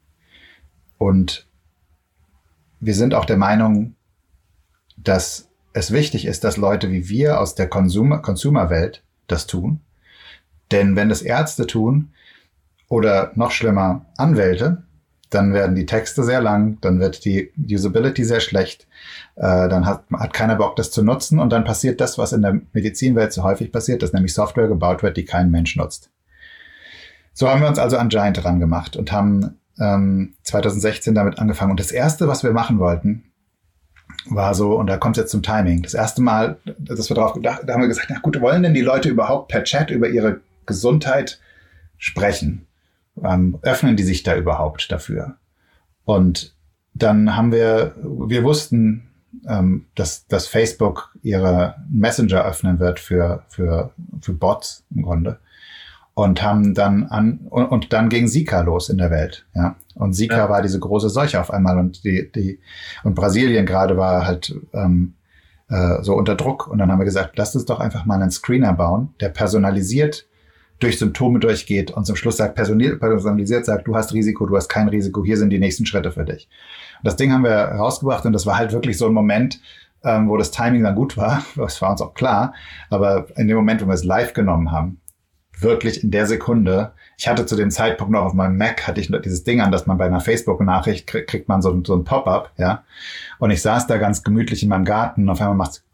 Und wir sind auch der Meinung, dass es wichtig ist, dass Leute wie wir aus der Consumer- Consumer-Welt das tun. Denn wenn das Ärzte tun oder noch schlimmer Anwälte, dann werden die Texte sehr lang, dann wird die Usability sehr schlecht, äh, dann hat, hat keiner Bock, das zu nutzen und dann passiert das, was in der Medizinwelt so häufig passiert, dass nämlich Software gebaut wird, die kein Mensch nutzt. So haben wir uns also an Giant dran gemacht und haben ähm, zwanzig sechzehn damit angefangen. Und das Erste, was wir machen wollten, war so, und da kommt es jetzt zum Timing, das erste Mal, dass wir drauf gedacht, da haben wir gesagt, na gut, wollen denn die Leute überhaupt per Chat über ihre Gesundheit sprechen? Ähm, öffnen die sich da überhaupt dafür? Und dann haben wir, wir wussten, ähm, dass, dass Facebook ihre Messenger öffnen wird für, für, für Bots im Grunde. Und haben dann an, und, und dann ging Zika los in der Welt, ja. Und Zika ja. war diese große Seuche auf einmal und die, die, und Brasilien gerade war halt, ähm, äh, so unter Druck. Und dann haben wir gesagt, lasst uns doch einfach mal einen Screener bauen, der personalisiert durch Symptome durchgeht und zum Schluss sagt, personalisiert sagt, du hast Risiko, du hast kein Risiko, hier sind die nächsten Schritte für dich. Und das Ding haben wir rausgebracht und das war halt wirklich so ein Moment, ähm, wo das Timing dann gut war, das war uns auch klar, aber in dem Moment, wo wir es live genommen haben, wirklich in der Sekunde, ich hatte zu dem Zeitpunkt noch auf meinem Mac, hatte ich noch dieses Ding an, dass man bei einer Facebook-Nachricht kriegt, kriegt man so, so ein Pop-up, ja, und ich saß da ganz gemütlich in meinem Garten und auf einmal macht's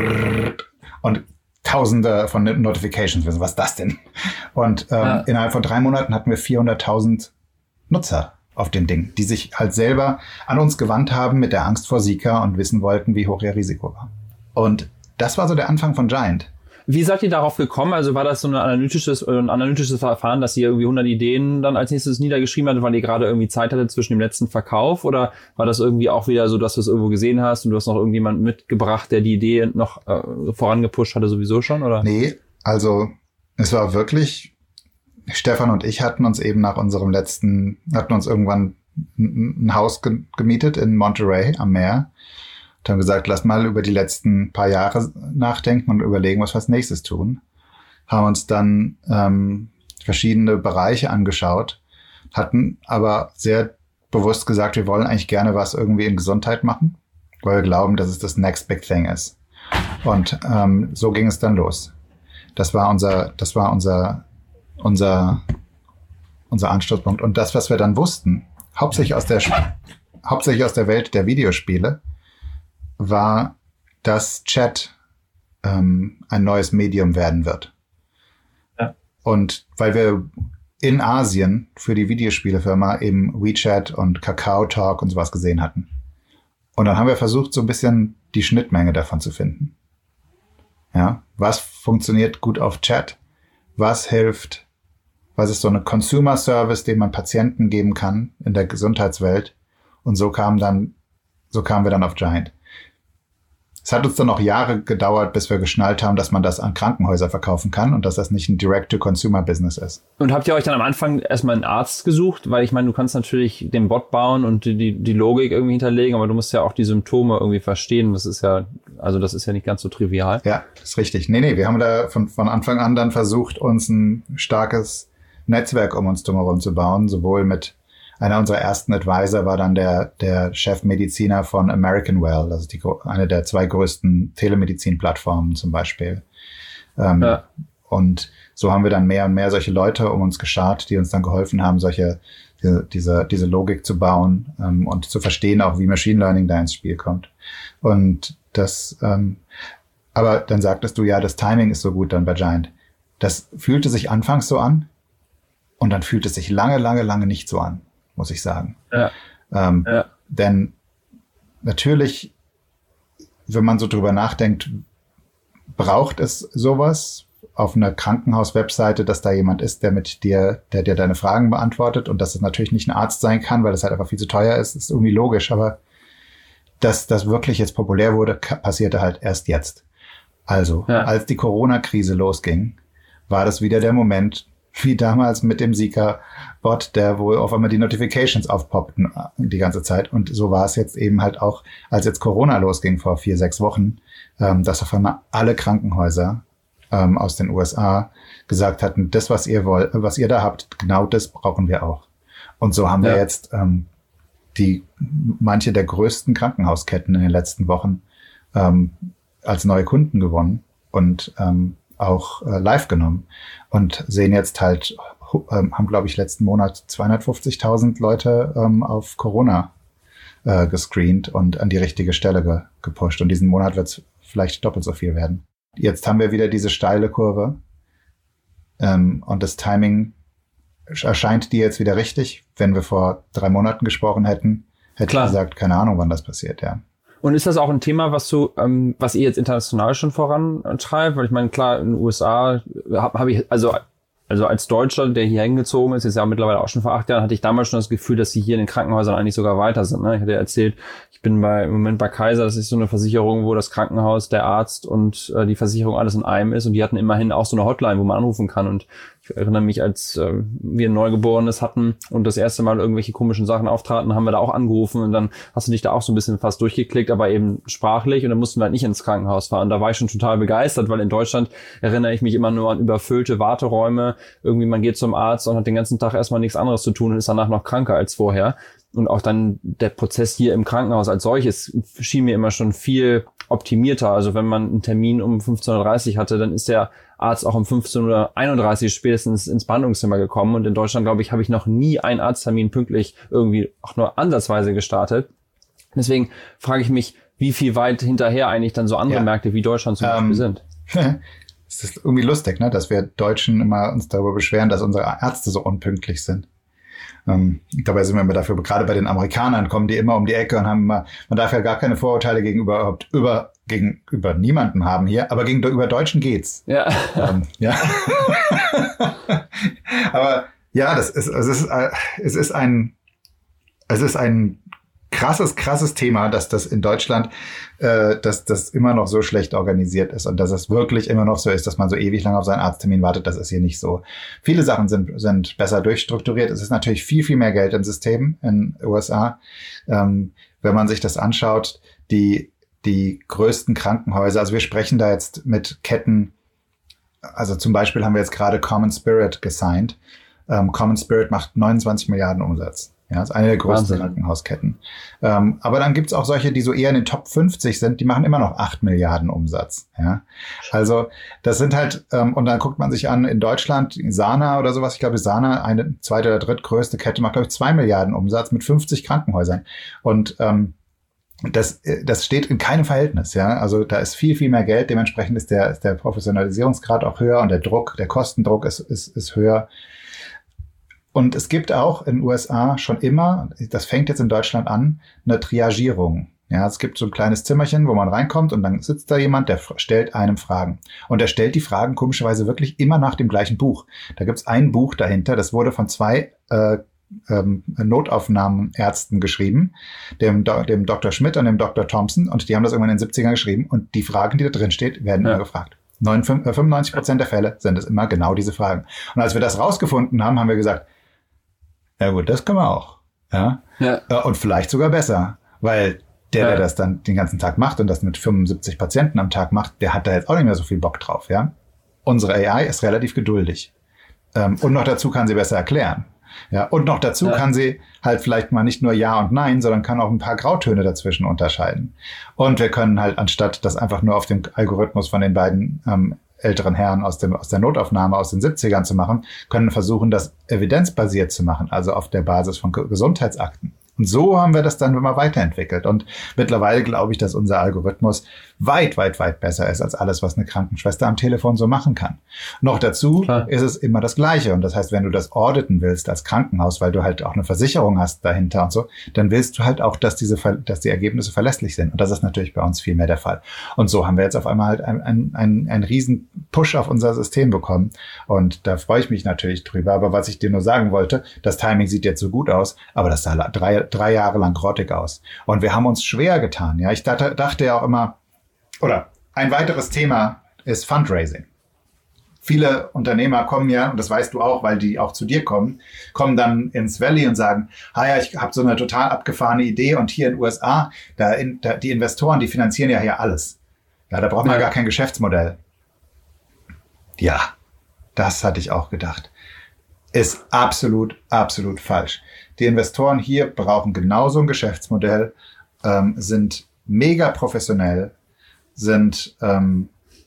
und Tausende von Notifications, was ist das denn? Und ähm, ja. innerhalb von drei Monaten hatten wir vierhunderttausend Nutzer auf dem Ding, die sich halt selber an uns gewandt haben mit der Angst vor Zika und wissen wollten, wie hoch ihr Risiko war. Und das war so der Anfang von Giant. Wie seid ihr darauf gekommen? Also war das so ein analytisches, ein analytisches Verfahren, dass ihr irgendwie hundert Ideen dann als nächstes niedergeschrieben hattet, weil ihr gerade irgendwie Zeit hattet zwischen dem letzten Verkauf? Oder war das irgendwie auch wieder so, dass du es irgendwo gesehen hast und du hast noch irgendjemanden mitgebracht, der die Idee noch äh, vorangepusht hatte sowieso schon? Oder? Nee, also es war wirklich, Stefan und ich hatten uns eben nach unserem letzten, hatten uns irgendwann ein, ein Haus ge- gemietet in Monterey am Meer. Und haben gesagt, lass mal über die letzten paar Jahre nachdenken und überlegen, was wir als nächstes tun. Haben uns dann ähm, verschiedene Bereiche angeschaut, hatten aber sehr bewusst gesagt, wir wollen eigentlich gerne was irgendwie in Gesundheit machen, weil wir glauben, dass es das next big thing ist. Und ähm, so ging es dann los. Das war unser, das war unser, unser, unser Anstoßpunkt. Und das, was wir dann wussten, hauptsächlich aus der, hauptsächlich aus der Welt der Videospiele, war, dass Chat ähm, ein neues Medium werden wird. Ja. Und weil wir in Asien für die Videospielefirma eben WeChat und Kakao Talk und sowas gesehen hatten. Und dann haben wir versucht, so ein bisschen die Schnittmenge davon zu finden. Ja, was funktioniert gut auf Chat? Was hilft? Was ist so eine Consumer Service, den man Patienten geben kann in der Gesundheitswelt? Und so kam dann, so kamen wir dann auf Giant. Es hat uns dann noch Jahre gedauert, bis wir geschnallt haben, dass man das an Krankenhäuser verkaufen kann und dass das nicht ein Direct-to-Consumer-Business ist. Und habt ihr euch dann am Anfang erstmal einen Arzt gesucht? Weil ich meine, du kannst natürlich den Bot bauen und die, die Logik irgendwie hinterlegen, aber du musst ja auch die Symptome irgendwie verstehen. Das ist ja, also das ist ja nicht ganz so trivial. Ja, das ist richtig. Nee, nee, wir haben da von, von Anfang an dann versucht, uns ein starkes Netzwerk um uns drumherum zu bauen, sowohl mit einer unserer ersten Advisor war dann der, der Chefmediziner von American Well. Das ist die, eine der zwei größten Telemedizin-Plattformen zum Beispiel. Ähm, ja. Und so haben wir dann mehr und mehr solche Leute um uns geschart, die uns dann geholfen haben, solche, diese, diese, diese Logik zu bauen ähm, und zu verstehen auch, wie Machine Learning da ins Spiel kommt. Und das, ähm, aber dann sagtest du, ja, das Timing ist so gut dann bei Giant. Das fühlte sich anfangs so an und dann fühlt es sich lange, lange, lange nicht so an, muss ich sagen. Ja. Ähm, ja. Denn natürlich, wenn man so drüber nachdenkt, braucht es sowas auf einer Krankenhaus-Webseite, dass da jemand ist, der mit dir, der dir deine Fragen beantwortet und dass es natürlich nicht ein Arzt sein kann, weil das halt einfach viel zu teuer ist, ist irgendwie logisch, aber dass das wirklich jetzt populär wurde, passierte halt erst jetzt. Also, ja. als die Corona-Krise losging, war das wieder der Moment, wie damals mit dem Zika-Bot, der wohl auf einmal die Notifications aufpoppten die ganze Zeit. Und so war es jetzt eben halt auch, als jetzt Corona losging vor vier, sechs Wochen, ähm, dass auf einmal alle Krankenhäuser ähm, aus den U S A gesagt hatten, das, was ihr wollt, was ihr da habt, genau das brauchen wir auch. Und so haben ja. wir jetzt ähm, die manche der größten Krankenhausketten in den letzten Wochen ähm, als neue Kunden gewonnen und ähm, auch äh, live genommen und sehen jetzt halt, ähm, haben glaube ich letzten Monat zweihundertfünfzigtausend Leute ähm, auf Corona äh, gescreent und an die richtige Stelle ge- gepusht. Und diesen Monat wird es vielleicht doppelt so viel werden. Jetzt haben wir wieder diese steile Kurve ähm, und das Timing erscheint dir jetzt wieder richtig. Wenn wir vor drei Monaten gesprochen hätten, hätte Klar. ich gesagt, keine Ahnung, wann das passiert, ja. Und ist das auch ein Thema, was du, ähm, was ihr jetzt international schon vorantreibt? Weil ich meine, klar, in den U S A habe hab ich, also Also als Deutscher, der hier hingezogen ist, jetzt ja mittlerweile auch schon vor acht Jahren, hatte ich damals schon das Gefühl, dass die hier in den Krankenhäusern eigentlich sogar weiter sind. Ne? Ich hatte ja erzählt, ich bin bei, im Moment bei Kaiser, das ist so eine Versicherung, wo das Krankenhaus, der Arzt und äh, die Versicherung alles in einem ist. Und die hatten immerhin auch so eine Hotline, wo man anrufen kann. Und ich erinnere mich, als äh, wir ein Neugeborenes hatten und das erste Mal irgendwelche komischen Sachen auftraten, haben wir da auch angerufen und dann hast du dich da auch so ein bisschen fast durchgeklickt, aber eben sprachlich und dann mussten wir halt nicht ins Krankenhaus fahren. Und da war ich schon total begeistert, weil in Deutschland erinnere ich mich immer nur an überfüllte Warteräume. Irgendwie man geht zum Arzt und hat den ganzen Tag erstmal nichts anderes zu tun und ist danach noch kranker als vorher. Und auch dann der Prozess hier im Krankenhaus als solches schien mir immer schon viel optimierter. Also wenn man einen Termin um fünfzehn Uhr dreißig hatte, dann ist der Arzt auch um fünfzehn Uhr einunddreißig spätestens ins Behandlungszimmer gekommen. Und in Deutschland, glaube ich, habe ich noch nie einen Arzttermin pünktlich irgendwie auch nur ansatzweise gestartet. Deswegen frage ich mich, wie viel weit hinterher eigentlich dann so andere ja. Märkte wie Deutschland zum Beispiel ähm, sind. Es ist irgendwie lustig, ne, dass wir Deutschen immer uns darüber beschweren, dass unsere Ärzte so unpünktlich sind. Ähm, dabei sind wir immer dafür, gerade bei den Amerikanern kommen die immer um die Ecke und haben immer, man darf ja gar keine Vorurteile gegenüber überhaupt über, gegenüber niemanden haben hier, aber gegenüber Deutschen geht's. Ja. Ähm, ja. Aber ja, das ist, es ist, es ist ein, es ist ein krasses, krasses Thema, dass das in Deutschland, äh, dass das immer noch so schlecht organisiert ist und dass es wirklich immer noch so ist, dass man so ewig lange auf seinen Arzttermin wartet. Das ist hier nicht so. Viele Sachen sind sind besser durchstrukturiert. Es ist natürlich viel, viel mehr Geld im System in den U S A. Ähm, wenn man sich das anschaut, die die größten Krankenhäuser, also wir sprechen da jetzt mit Ketten, also zum Beispiel haben wir jetzt gerade Common Spirit gesigned. Ähm, Common Spirit macht neunundzwanzig Milliarden Umsatz. Ja, ist eine der größten Wahnsinn. Krankenhausketten. Ähm, aber dann gibt's auch solche, die so eher in den Top fünfzig sind, die machen immer noch acht Milliarden Umsatz. Ja, also das sind halt, ähm, und dann guckt man sich an, in Deutschland, Sana oder sowas, ich glaube Sana, eine zweite oder drittgrößte Kette, macht glaube ich zwei Milliarden Umsatz mit fünfzig Krankenhäusern. Und ähm, das, das steht in keinem Verhältnis, ja. Also da ist viel, viel mehr Geld. Dementsprechend ist der, ist der Professionalisierungsgrad auch höher und der Druck, der Kostendruck ist, ist, ist höher. Und es gibt auch in den U S A schon immer, das fängt jetzt in Deutschland an, eine Triagierung. Ja, es gibt so ein kleines Zimmerchen, wo man reinkommt und dann sitzt da jemand, der stellt einem Fragen. Und er stellt die Fragen komischerweise wirklich immer nach dem gleichen Buch. Da gibt's ein Buch dahinter, das wurde von zwei äh, ähm, Notaufnahmenärzten geschrieben, dem, dem Doktor Schmidt und dem Doktor Thompson. Und die haben das irgendwann in den siebzigern geschrieben. Und die Fragen, die da drin steht, werden ja. immer gefragt. fünfundneunzig Prozent der Fälle sind es immer genau diese Fragen. Und als wir das rausgefunden haben, haben wir gesagt, ja gut, das können wir auch. Ja? Ja. Und vielleicht sogar besser, weil der, der ja. das dann den ganzen Tag macht und das mit fünfundsiebzig Patienten am Tag macht, der hat da jetzt auch nicht mehr so viel Bock drauf. Ja? Unsere A I ist relativ geduldig. Und noch dazu kann sie besser erklären. Ja, und noch dazu ja. kann sie halt vielleicht mal nicht nur Ja und Nein, sondern kann auch ein paar Grautöne dazwischen unterscheiden. Und wir können halt, anstatt das einfach nur auf dem Algorithmus von den beiden ähm, älteren Herren aus dem aus der Notaufnahme aus den siebzigern zu machen, können versuchen, das evidenzbasiert zu machen, also auf der Basis von Gesundheitsakten. Und so haben wir das dann immer weiterentwickelt. Und mittlerweile glaube ich, dass unser Algorithmus weit, weit, weit besser ist als alles, was eine Krankenschwester am Telefon so machen kann. Noch dazu Klar. ist es immer das Gleiche. Und das heißt, wenn du das auditen willst als Krankenhaus, weil du halt auch eine Versicherung hast dahinter und so, dann willst du halt auch, dass diese, dass die Ergebnisse verlässlich sind. Und das ist natürlich bei uns viel mehr der Fall. Und so haben wir jetzt auf einmal halt einen, einen, einen, einen riesen Push auf unser System bekommen. Und da freue ich mich natürlich drüber. Aber was ich dir nur sagen wollte, das Timing sieht jetzt so gut aus, aber das sah drei drei Jahre lang grottig aus. Und wir haben uns schwer getan. Ja, ich dachte, dachte ja auch immer, oder ein weiteres Thema ist Fundraising. Viele Unternehmer kommen ja, und das weißt du auch, weil die auch zu dir kommen, kommen dann ins Valley und sagen, ah ja, ich habe so eine total abgefahrene Idee und hier in den U S A, da, in, da die Investoren, die finanzieren ja hier alles. Ja, da braucht man ja gar kein Geschäftsmodell. Ja, das hatte ich auch gedacht. Ist absolut, absolut falsch. Die Investoren hier brauchen genauso ein Geschäftsmodell, ähm, sind mega professionell, sind, ähm,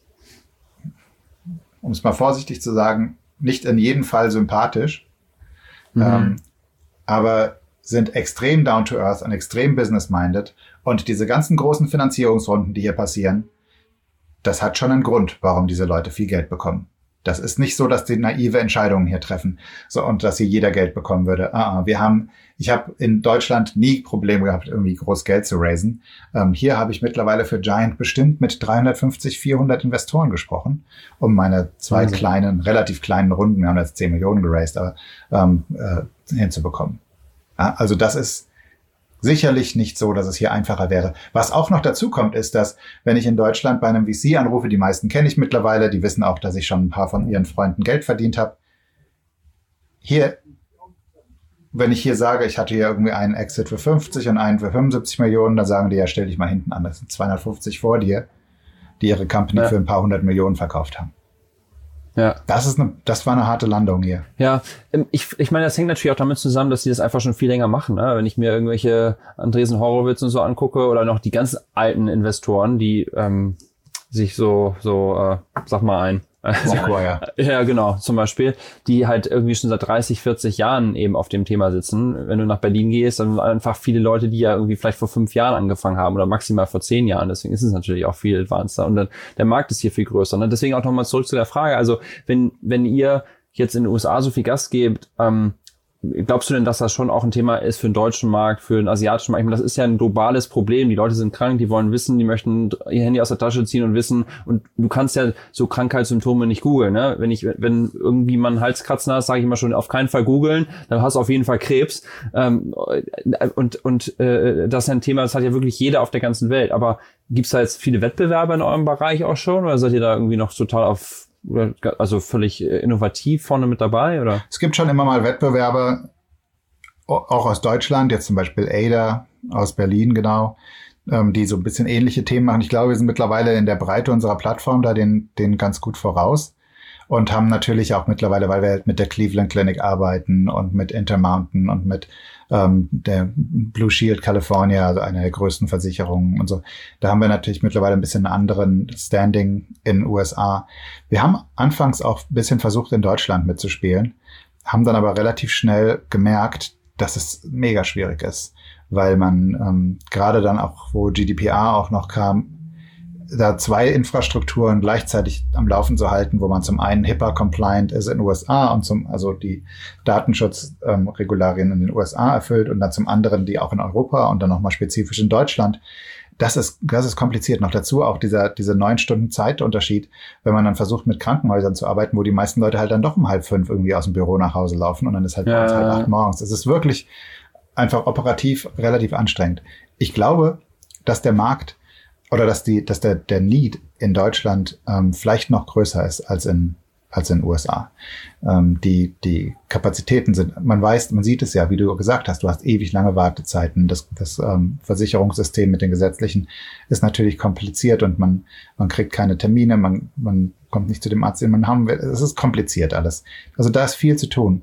um es mal vorsichtig zu sagen, nicht in jedem Fall sympathisch, mhm. ähm, aber sind extrem down to earth und extrem business-minded. Und diese ganzen großen Finanzierungsrunden, die hier passieren, das hat schon einen Grund, warum diese Leute viel Geld bekommen. Das ist nicht so, dass die naive Entscheidungen hier treffen, so, und dass hier jeder Geld bekommen würde. Ah, wir haben, ich habe in Deutschland nie Probleme gehabt, irgendwie groß Geld zu raisen. Ähm, hier habe ich mittlerweile für Giant bestimmt mit dreihundertfünfzig, vierhundert Investoren gesprochen, um meine zwei also. kleinen, relativ kleinen Runden, wir haben jetzt zehn Millionen geraced, aber ähm, äh, hinzubekommen. Ja, also das ist sicherlich nicht so, dass es hier einfacher wäre. Was auch noch dazu kommt, ist, dass, wenn ich in Deutschland bei einem V C anrufe, die meisten kenne ich mittlerweile, die wissen auch, dass ich schon ein paar von ihren Freunden Geld verdient habe. Hier, wenn ich hier sage, ich hatte hier irgendwie einen Exit für fünfzig und einen für fünfundsiebzig Millionen, dann sagen die, ja, stell dich mal hinten an, das sind zweihundertfünfzig vor dir, die ihre Company ja. für ein paar hundert Millionen verkauft haben. Ja. Das ist eine, das war eine harte Landung hier. Ja, ich, ich meine, das hängt natürlich auch damit zusammen, dass sie das einfach schon viel länger machen. Ne? Wenn ich mir irgendwelche Andreessen Horowitz und so angucke oder noch die ganz alten Investoren, die ähm, sich so, so, äh, sag mal ein, ja. ja, genau, zum Beispiel, die halt irgendwie schon seit dreißig, vierzig Jahren eben auf dem Thema sitzen. Wenn du nach Berlin gehst, dann sind einfach viele Leute, die ja irgendwie vielleicht vor fünf Jahren angefangen haben oder maximal vor zehn Jahren. Deswegen ist es natürlich auch viel advanceder und dann, der Markt ist hier viel größer. Ne? Deswegen auch nochmal zurück zu der Frage. Also wenn, wenn ihr jetzt in den U S A so viel Gas gebt, ähm, glaubst du denn, dass das schon auch ein Thema ist für den deutschen Markt, für den asiatischen Markt? Ich meine, das ist ja ein globales Problem. Die Leute sind krank, die wollen wissen, die möchten ihr Handy aus der Tasche ziehen und wissen. Und du kannst ja so Krankheitssymptome nicht googeln. Ne? Wenn ich, wenn irgendwie mal einen Halskratzen hast, sage ich immer schon, auf keinen Fall googeln. Dann hast du auf jeden Fall Krebs. Ähm, und und äh, das ist ein Thema, das hat ja wirklich jeder auf der ganzen Welt. Aber gibt's da jetzt viele Wettbewerber in eurem Bereich auch schon? Oder seid ihr da irgendwie noch total auf also völlig innovativ vorne mit dabei, oder? Es gibt schon immer mal Wettbewerbe, auch aus Deutschland, jetzt zum Beispiel Ada aus Berlin, genau, die so ein bisschen ähnliche Themen machen. Ich glaube, wir sind mittlerweile in der Breite unserer Plattform da den, den ganz gut voraus und haben natürlich auch mittlerweile, weil wir halt mit der Cleveland Clinic arbeiten und mit Intermountain und mit ähm, der Blue Shield California, also einer der größten Versicherungen und so. Da haben wir natürlich mittlerweile ein bisschen einen anderen Standing in den U S A. Wir haben anfangs auch ein bisschen versucht, in Deutschland mitzuspielen, haben dann aber relativ schnell gemerkt, dass es mega schwierig ist, weil man ähm, gerade dann auch, wo G D P R auch noch kam, da zwei Infrastrukturen gleichzeitig am Laufen zu halten, wo man zum einen HIPAA-compliant ist in den U S A und zum, also die Datenschutzregularien ähm, in den U S A erfüllt und dann zum anderen die auch in Europa und dann nochmal spezifisch in Deutschland. Das ist, das ist kompliziert. Noch dazu auch dieser, diese neun Stunden Zeitunterschied, wenn man dann versucht, mit Krankenhäusern zu arbeiten, wo die meisten Leute halt dann doch um halb fünf irgendwie aus dem Büro nach Hause laufen und dann ist halt ja. halb acht morgens. Es ist wirklich einfach operativ relativ anstrengend. Ich glaube, dass der Markt oder dass die, dass der, der Need in Deutschland ähm, vielleicht noch größer ist als in, als in den U S A. Ähm, die, die Kapazitäten sind, man weiß, man sieht es ja, wie du gesagt hast, du hast ewig lange Wartezeiten. Das, das ähm, Versicherungssystem mit den gesetzlichen ist natürlich kompliziert und man, man kriegt keine Termine, man, man kommt nicht zu dem Arzt, den man haben will. Es ist kompliziert alles. Also da ist viel zu tun.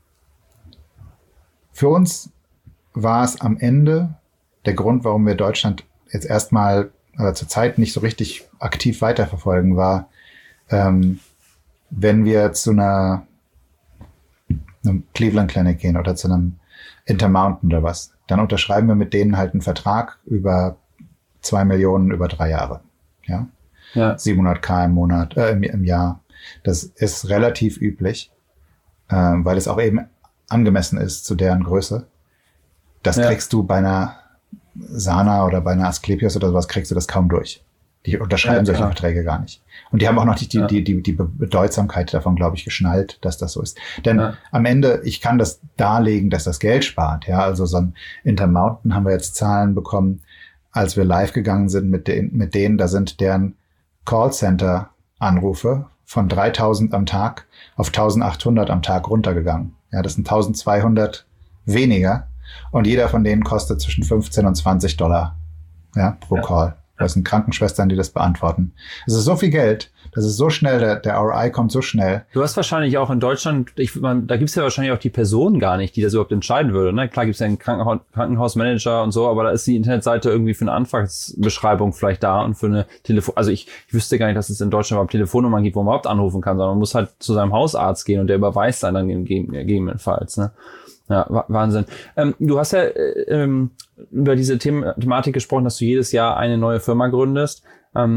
Für uns war es am Ende der Grund, warum wir Deutschland jetzt erstmal aber zurzeit nicht so richtig aktiv weiterverfolgen, war, ähm, wenn wir zu einer, einem Cleveland Clinic gehen oder zu einem Intermountain oder was, dann unterschreiben wir mit denen halt einen Vertrag über zwei Millionen über drei Jahre. Ja, ja. siebenhunderttausend im Monat, äh, im, im Jahr. Das ist relativ üblich, äh, weil es auch eben angemessen ist zu deren Größe. Das ja. kriegst du bei einer Sana oder bei einer Asklepios oder sowas kriegst du das kaum durch. Die unterschreiben ja, solche Verträge gar nicht. Und die haben auch noch nicht die, ja. die, die, die Bedeutsamkeit davon, glaube ich, geschnallt, dass das so ist. Denn ja. am Ende, ich kann das darlegen, dass das Geld spart. Ja, also so ein Intermountain haben wir jetzt Zahlen bekommen, als wir live gegangen sind mit, den, mit denen, da sind deren Callcenter-Anrufe von dreitausend am Tag auf eintausendachthundert am Tag runtergegangen. Ja, das sind eintausendzweihundert weniger. Und jeder von denen kostet zwischen fünfzehn und zwanzig Dollar, ja, pro ja. Call. Das sind Krankenschwestern, die das beantworten. Es ist so viel Geld, das ist so schnell, der, der R O I kommt so schnell. Du hast wahrscheinlich auch in Deutschland, ich, man, da gibt's ja wahrscheinlich auch die Person gar nicht, die das überhaupt entscheiden würde. Ne? Klar gibt's ja einen Krankenhaus, Krankenhausmanager und so, aber da ist die Internetseite irgendwie für eine Anfangsbeschreibung vielleicht da und für eine Telefon. Also ich, ich wüsste gar nicht, dass es in Deutschland überhaupt Telefonnummern gibt, wo man überhaupt anrufen kann, sondern man muss halt zu seinem Hausarzt gehen und der überweist dann, dann gegebenenfalls. Ne? Ja, Wahnsinn. Ähm, du hast ja äh, ähm, über diese The- Thematik gesprochen, dass du jedes Jahr eine neue Firma gründest. Ähm,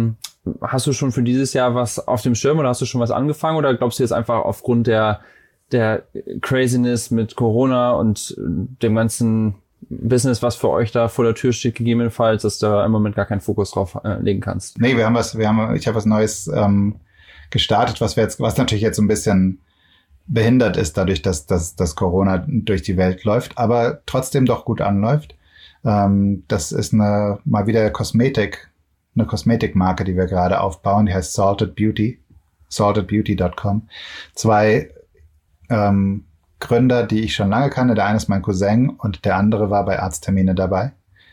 hast du schon für dieses Jahr was auf dem Schirm oder hast du schon was angefangen oder glaubst du jetzt einfach aufgrund der, der Craziness mit Corona und dem ganzen Business, was für euch da vor der Tür steht, gegebenenfalls, dass du da im Moment gar keinen Fokus drauf äh, legen kannst? Nee, wir haben was, wir haben, ich habe was Neues ähm, gestartet, was wir jetzt, was natürlich jetzt so ein bisschen behindert ist, dadurch, dass, dass, dass Corona durch die Welt läuft, aber trotzdem doch gut anläuft. Ähm, das ist eine mal wieder Kosmetik, eine Kosmetikmarke, die wir gerade aufbauen, die heißt Salted Beauty, salted beauty dot com. Zwei ähm, Gründer, die ich schon lange kannte. Der eine ist mein Cousin und der andere war bei Arzttermine dabei.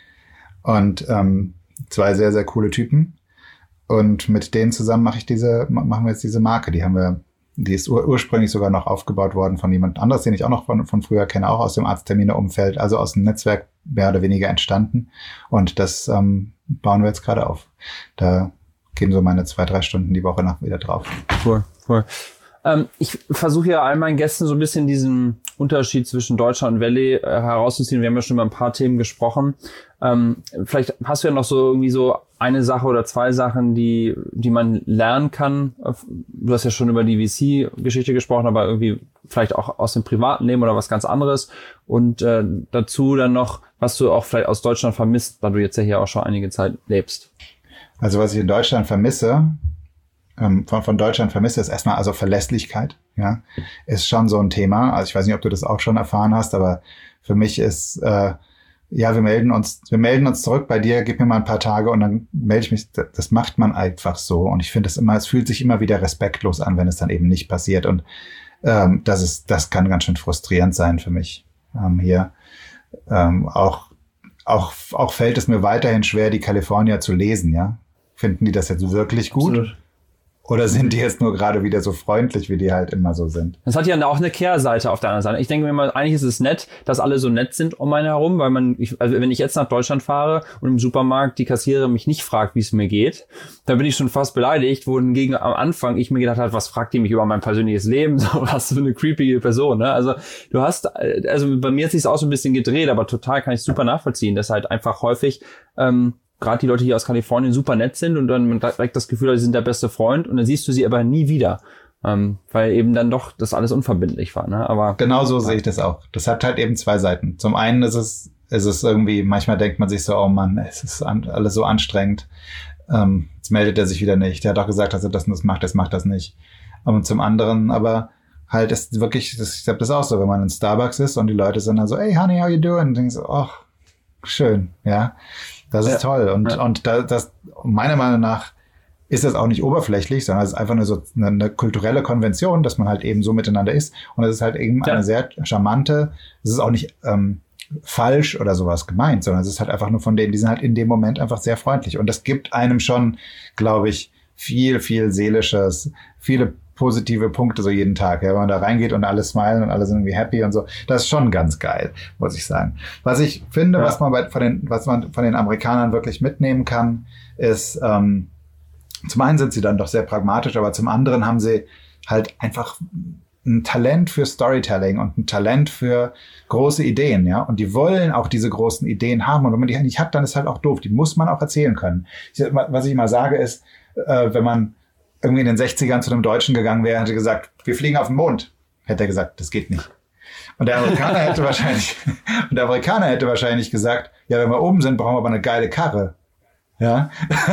Und ähm, zwei sehr, sehr coole Typen. Und mit denen zusammen mache ich diese, machen wir jetzt diese Marke. Die haben wir, die ist ur- ursprünglich sogar noch aufgebaut worden von jemand anderes, den ich auch noch von, von früher kenne, auch aus dem Arzttermine-Umfeld, also aus dem Netzwerk mehr oder weniger entstanden. Und das ähm, bauen wir jetzt gerade auf. Da gehen so meine zwei, drei Stunden die Woche nach wieder drauf. Cool, cool. Ähm, ich versuche ja all meinen Gästen so ein bisschen diesen Unterschied zwischen Deutschland und Valley äh, herauszuziehen. Wir haben ja schon über ein paar Themen gesprochen. Ähm, vielleicht hast du ja noch so irgendwie so eine Sache oder zwei Sachen, die die man lernen kann. Du hast ja schon über die V C-Geschichte gesprochen, aber irgendwie vielleicht auch aus dem privaten Leben oder was ganz anderes. Und äh, dazu dann noch, was du auch vielleicht aus Deutschland vermisst, da du jetzt ja hier auch schon einige Zeit lebst. Also was ich in Deutschland vermisse, ähm, von, von Deutschland vermisse, ist erstmal also Verlässlichkeit. Ja, ist schon so ein Thema. Also ich weiß nicht, ob du das auch schon erfahren hast, aber für mich ist äh, ja, wir melden uns, wir melden uns zurück bei dir, gib mir mal ein paar Tage und dann melde ich mich. Das macht man einfach so. Und ich finde es immer, es fühlt sich immer wieder respektlos an, wenn es dann eben nicht passiert. Und ähm, das ist, das kann ganz schön frustrierend sein für mich. Ähm, hier ähm, auch, auch, auch fällt es mir weiterhin schwer, die Californier zu lesen. Ja, finden die das jetzt wirklich gut? Absolut. Oder sind die jetzt nur gerade wieder so freundlich, wie die halt immer so sind? Das hat ja auch eine Kehrseite auf der anderen Seite. Ich denke mir mal, eigentlich ist es nett, dass alle so nett sind um einen herum, weil man, ich, also wenn ich jetzt nach Deutschland fahre und im Supermarkt die Kassiererin mich nicht fragt, wie es mir geht, dann bin ich schon fast beleidigt, wohingegen am Anfang ich mir gedacht habe, was fragt die mich über mein persönliches Leben? So, was für eine creepy Person, ne? Also du hast, also bei mir hat sich auch so ein bisschen gedreht, aber total kann ich super nachvollziehen, dass halt einfach häufig ähm, gerade die Leute hier aus Kalifornien super nett sind und dann man direkt das Gefühl hat, sie sind der beste Freund und dann siehst du sie aber nie wieder, ähm, weil eben dann doch das alles unverbindlich war. Ne? Aber genau so ja. sehe ich das auch. Das hat halt eben zwei Seiten. Zum einen ist es, ist es irgendwie, manchmal denkt man sich so, oh Mann, es ist an, alles so anstrengend. Ähm, jetzt meldet er sich wieder nicht. Der hat doch gesagt, dass er das und das macht, jetzt macht das nicht. Und zum anderen aber halt ist wirklich, das, ich glaube das auch so, wenn man in Starbucks ist und die Leute sind dann so, hey honey, how you doing? Und denkst so, ach, schön, ja. Das ist ja toll. Und, ja. und da, das, meiner Meinung nach ist das auch nicht oberflächlich, sondern es ist einfach eine, so, eine, eine kulturelle Konvention, dass man halt eben so miteinander ist. Und es ist halt eben ja. eine sehr charmante, es ist auch nicht ähm, falsch oder sowas gemeint, sondern es ist halt einfach nur von denen, die sind halt in dem Moment einfach sehr freundlich. Und das gibt einem schon, glaube ich, viel, viel Seelisches, viele positive Punkte so jeden Tag, ja, wenn man da reingeht und alle smilen und alle sind irgendwie happy und so. Das ist schon ganz geil, muss ich sagen. Was ich finde, ja. was man bei, von den, was man von den Amerikanern wirklich mitnehmen kann, ist, ähm, zum einen sind sie dann doch sehr pragmatisch, aber zum anderen haben sie halt einfach ein Talent für Storytelling und ein Talent für große Ideen, ja. Und die wollen auch diese großen Ideen haben. Und wenn man die halt nicht hat, dann ist halt auch doof. Die muss man auch erzählen können. Ich, was ich immer sage ist, äh, wenn man irgendwie in den sechzigern zu einem Deutschen gegangen wäre, hätte gesagt, wir fliegen auf den Mond. Hätte er gesagt, das geht nicht. Und der Amerikaner hätte wahrscheinlich, und der Amerikaner hätte wahrscheinlich gesagt, ja, wenn wir oben sind, brauchen wir aber eine geile Karre. Ja.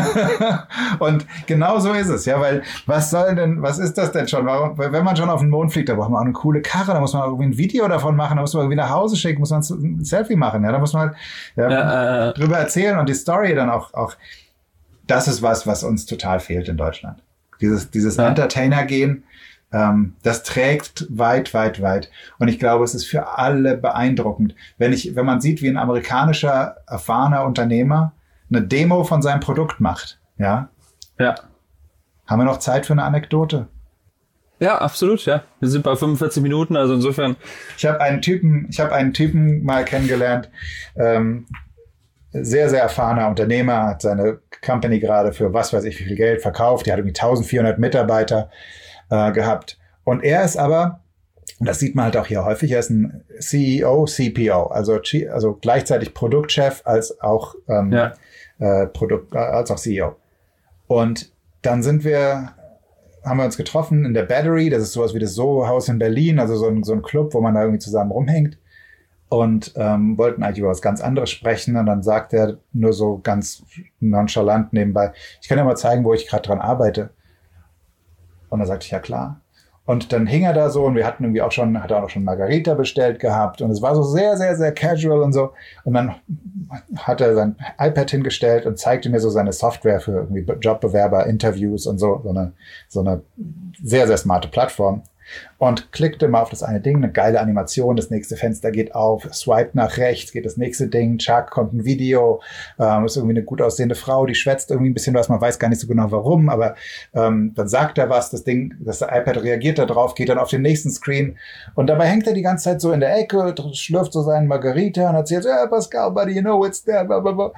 Und genau so ist es, ja, weil was soll denn, was ist das denn schon? Warum, wenn man schon auf den Mond fliegt, da braucht man auch eine coole Karre, da muss man irgendwie ein Video davon machen, da muss man irgendwie nach Hause schicken, muss man ein Selfie machen, ja, da muss man halt ja, ja, äh, drüber erzählen und die Story dann auch, auch, das ist was, was uns total fehlt in Deutschland. Dieses, dieses ja. Entertainer-Gehen, ähm, das trägt weit, weit, weit. Und ich glaube, es ist für alle beeindruckend. Wenn ich, wenn man sieht, wie ein amerikanischer, erfahrener Unternehmer eine Demo von seinem Produkt macht, ja. Ja. Haben wir noch Zeit für eine Anekdote? Ja, absolut, ja. Wir sind bei fünfundvierzig Minuten, also insofern. Ich habe einen Typen, ich habe einen Typen mal kennengelernt, ähm, sehr, sehr erfahrener Unternehmer, hat seine Company gerade für was weiß ich wie viel Geld verkauft. Die hat irgendwie eintausendvierhundert Mitarbeiter äh, gehabt. Und er ist aber, und das sieht man halt auch hier häufig, er ist ein C E O, C P O, also, also gleichzeitig Produktchef als auch, ähm, ja. äh, Produkt, äh, als auch C E O. Und dann sind wir, haben wir uns getroffen in der Battery, das ist sowas wie das Soho-Haus in Berlin, also so ein, so ein Club, wo man da irgendwie zusammen rumhängt. Und ähm, wollten eigentlich über was ganz anderes sprechen. Und dann sagt er nur so ganz nonchalant nebenbei, ich kann dir mal zeigen, wo ich gerade dran arbeite. Und dann sagte ich, ja klar. Und dann hing er da so und wir hatten irgendwie auch schon, hat er auch schon Margarita bestellt gehabt. Und es war so sehr, sehr, sehr casual und so. Und dann hat er sein iPad hingestellt und zeigte mir so seine Software für irgendwie Jobbewerber, Interviews und so. So eine, so eine sehr, sehr smarte Plattform. Und klickte mal auf das eine Ding, eine geile Animation, das nächste Fenster geht auf, swipe nach rechts, geht das nächste Ding, tschack, kommt ein Video, ähm, ist irgendwie eine gut aussehende Frau, die schwätzt irgendwie ein bisschen was, man weiß gar nicht so genau warum, aber ähm, dann sagt er was, das Ding, das iPad reagiert da drauf, geht dann auf den nächsten Screen und dabei hängt er die ganze Zeit so in der Ecke, schlürft so seinen Margarita und erzählt, ja, Pascal, buddy, you know it's there, blablabla.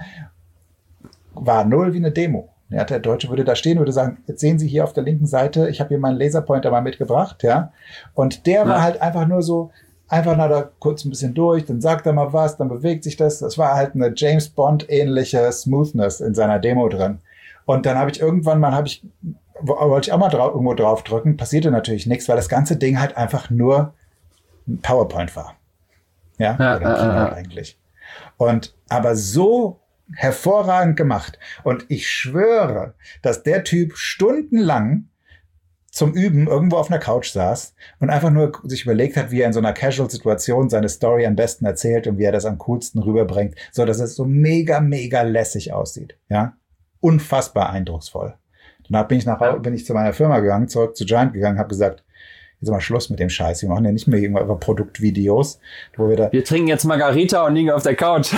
War null wie eine Demo. Ja, der Deutsche würde da stehen, würde sagen, jetzt sehen Sie hier auf der linken Seite, ich habe hier meinen Laserpointer mal mitgebracht, ja. Und der ja. war halt einfach nur so, einfach nur da kurz ein bisschen durch, dann sagt er mal was, dann bewegt sich das. Das war halt eine James Bond-ähnliche Smoothness in seiner Demo drin. Und dann habe ich irgendwann mal, habe ich, wollte ich auch mal drauf, irgendwo drauf drücken, passierte natürlich nichts, weil das ganze Ding halt einfach nur ein PowerPoint war. Ja, ja oder ein Keynote äh, äh. eigentlich. Und aber so hervorragend gemacht. Und ich schwöre, dass der Typ stundenlang zum Üben irgendwo auf einer Couch saß und einfach nur sich überlegt hat, wie er in so einer Casual-Situation seine Story am besten erzählt und wie er das am coolsten rüberbringt, so dass es so mega, mega lässig aussieht. Ja, unfassbar eindrucksvoll. Danach bin ich nach, bin ich zu meiner Firma gegangen, zurück zu Giant gegangen, habe gesagt, jetzt mal Schluss mit dem Scheiß. Wir machen ja nicht mehr irgendwann über Produktvideos, wo wir da. Wir trinken jetzt Margarita und liegen auf der Couch.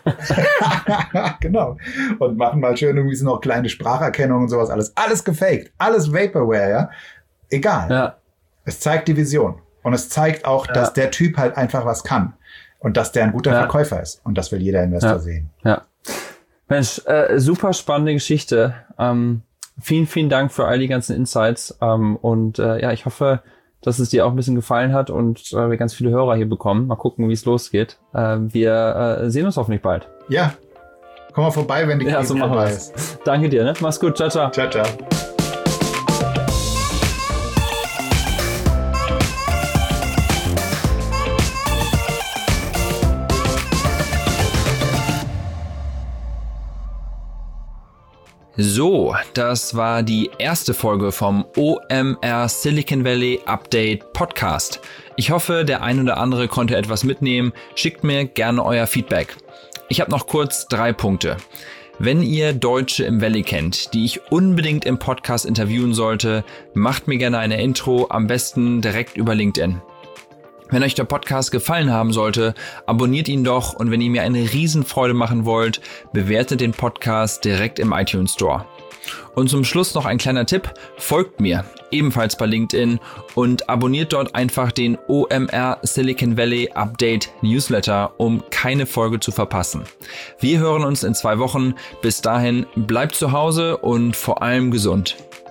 Genau. Und machen mal schön irgendwie so noch kleine Spracherkennung und sowas. Alles, alles gefaked. Alles Vaporware, ja. Egal. Ja. Es zeigt die Vision. Und es zeigt auch, ja. dass der Typ halt einfach was kann. Und dass der ein guter ja. Verkäufer ist. Und das will jeder Investor ja. sehen. Ja. Mensch, äh, super spannende Geschichte. Ähm, vielen, vielen Dank für all die ganzen Insights. Ähm, und äh, ja, ich hoffe, dass es dir auch ein bisschen gefallen hat und äh, wir ganz viele Hörer hier bekommen. Mal gucken, wie es losgeht. Äh, wir äh, sehen uns hoffentlich bald. Ja, komm mal vorbei, wenn die ja, so vorbei ist. Danke dir, ne? Mach's gut. Ciao, ciao. Ciao, ciao. So, das war die erste Folge vom O M R Silicon Valley Update Podcast. Ich hoffe, der ein oder andere konnte etwas mitnehmen. Schickt mir gerne euer Feedback. Ich habe noch kurz drei Punkte. Wenn ihr Deutsche im Valley kennt, die ich unbedingt im Podcast interviewen sollte, macht mir gerne eine Intro, am besten direkt über LinkedIn. Wenn euch der Podcast gefallen haben sollte, abonniert ihn doch und wenn ihr mir eine Riesenfreude machen wollt, bewertet den Podcast direkt im iTunes Store. Und zum Schluss noch ein kleiner Tipp, folgt mir, ebenfalls bei LinkedIn und abonniert dort einfach den O M R Silicon Valley Update Newsletter, um keine Folge zu verpassen. Wir hören uns in zwei Wochen. Bis dahin, bleibt zu Hause und vor allem gesund.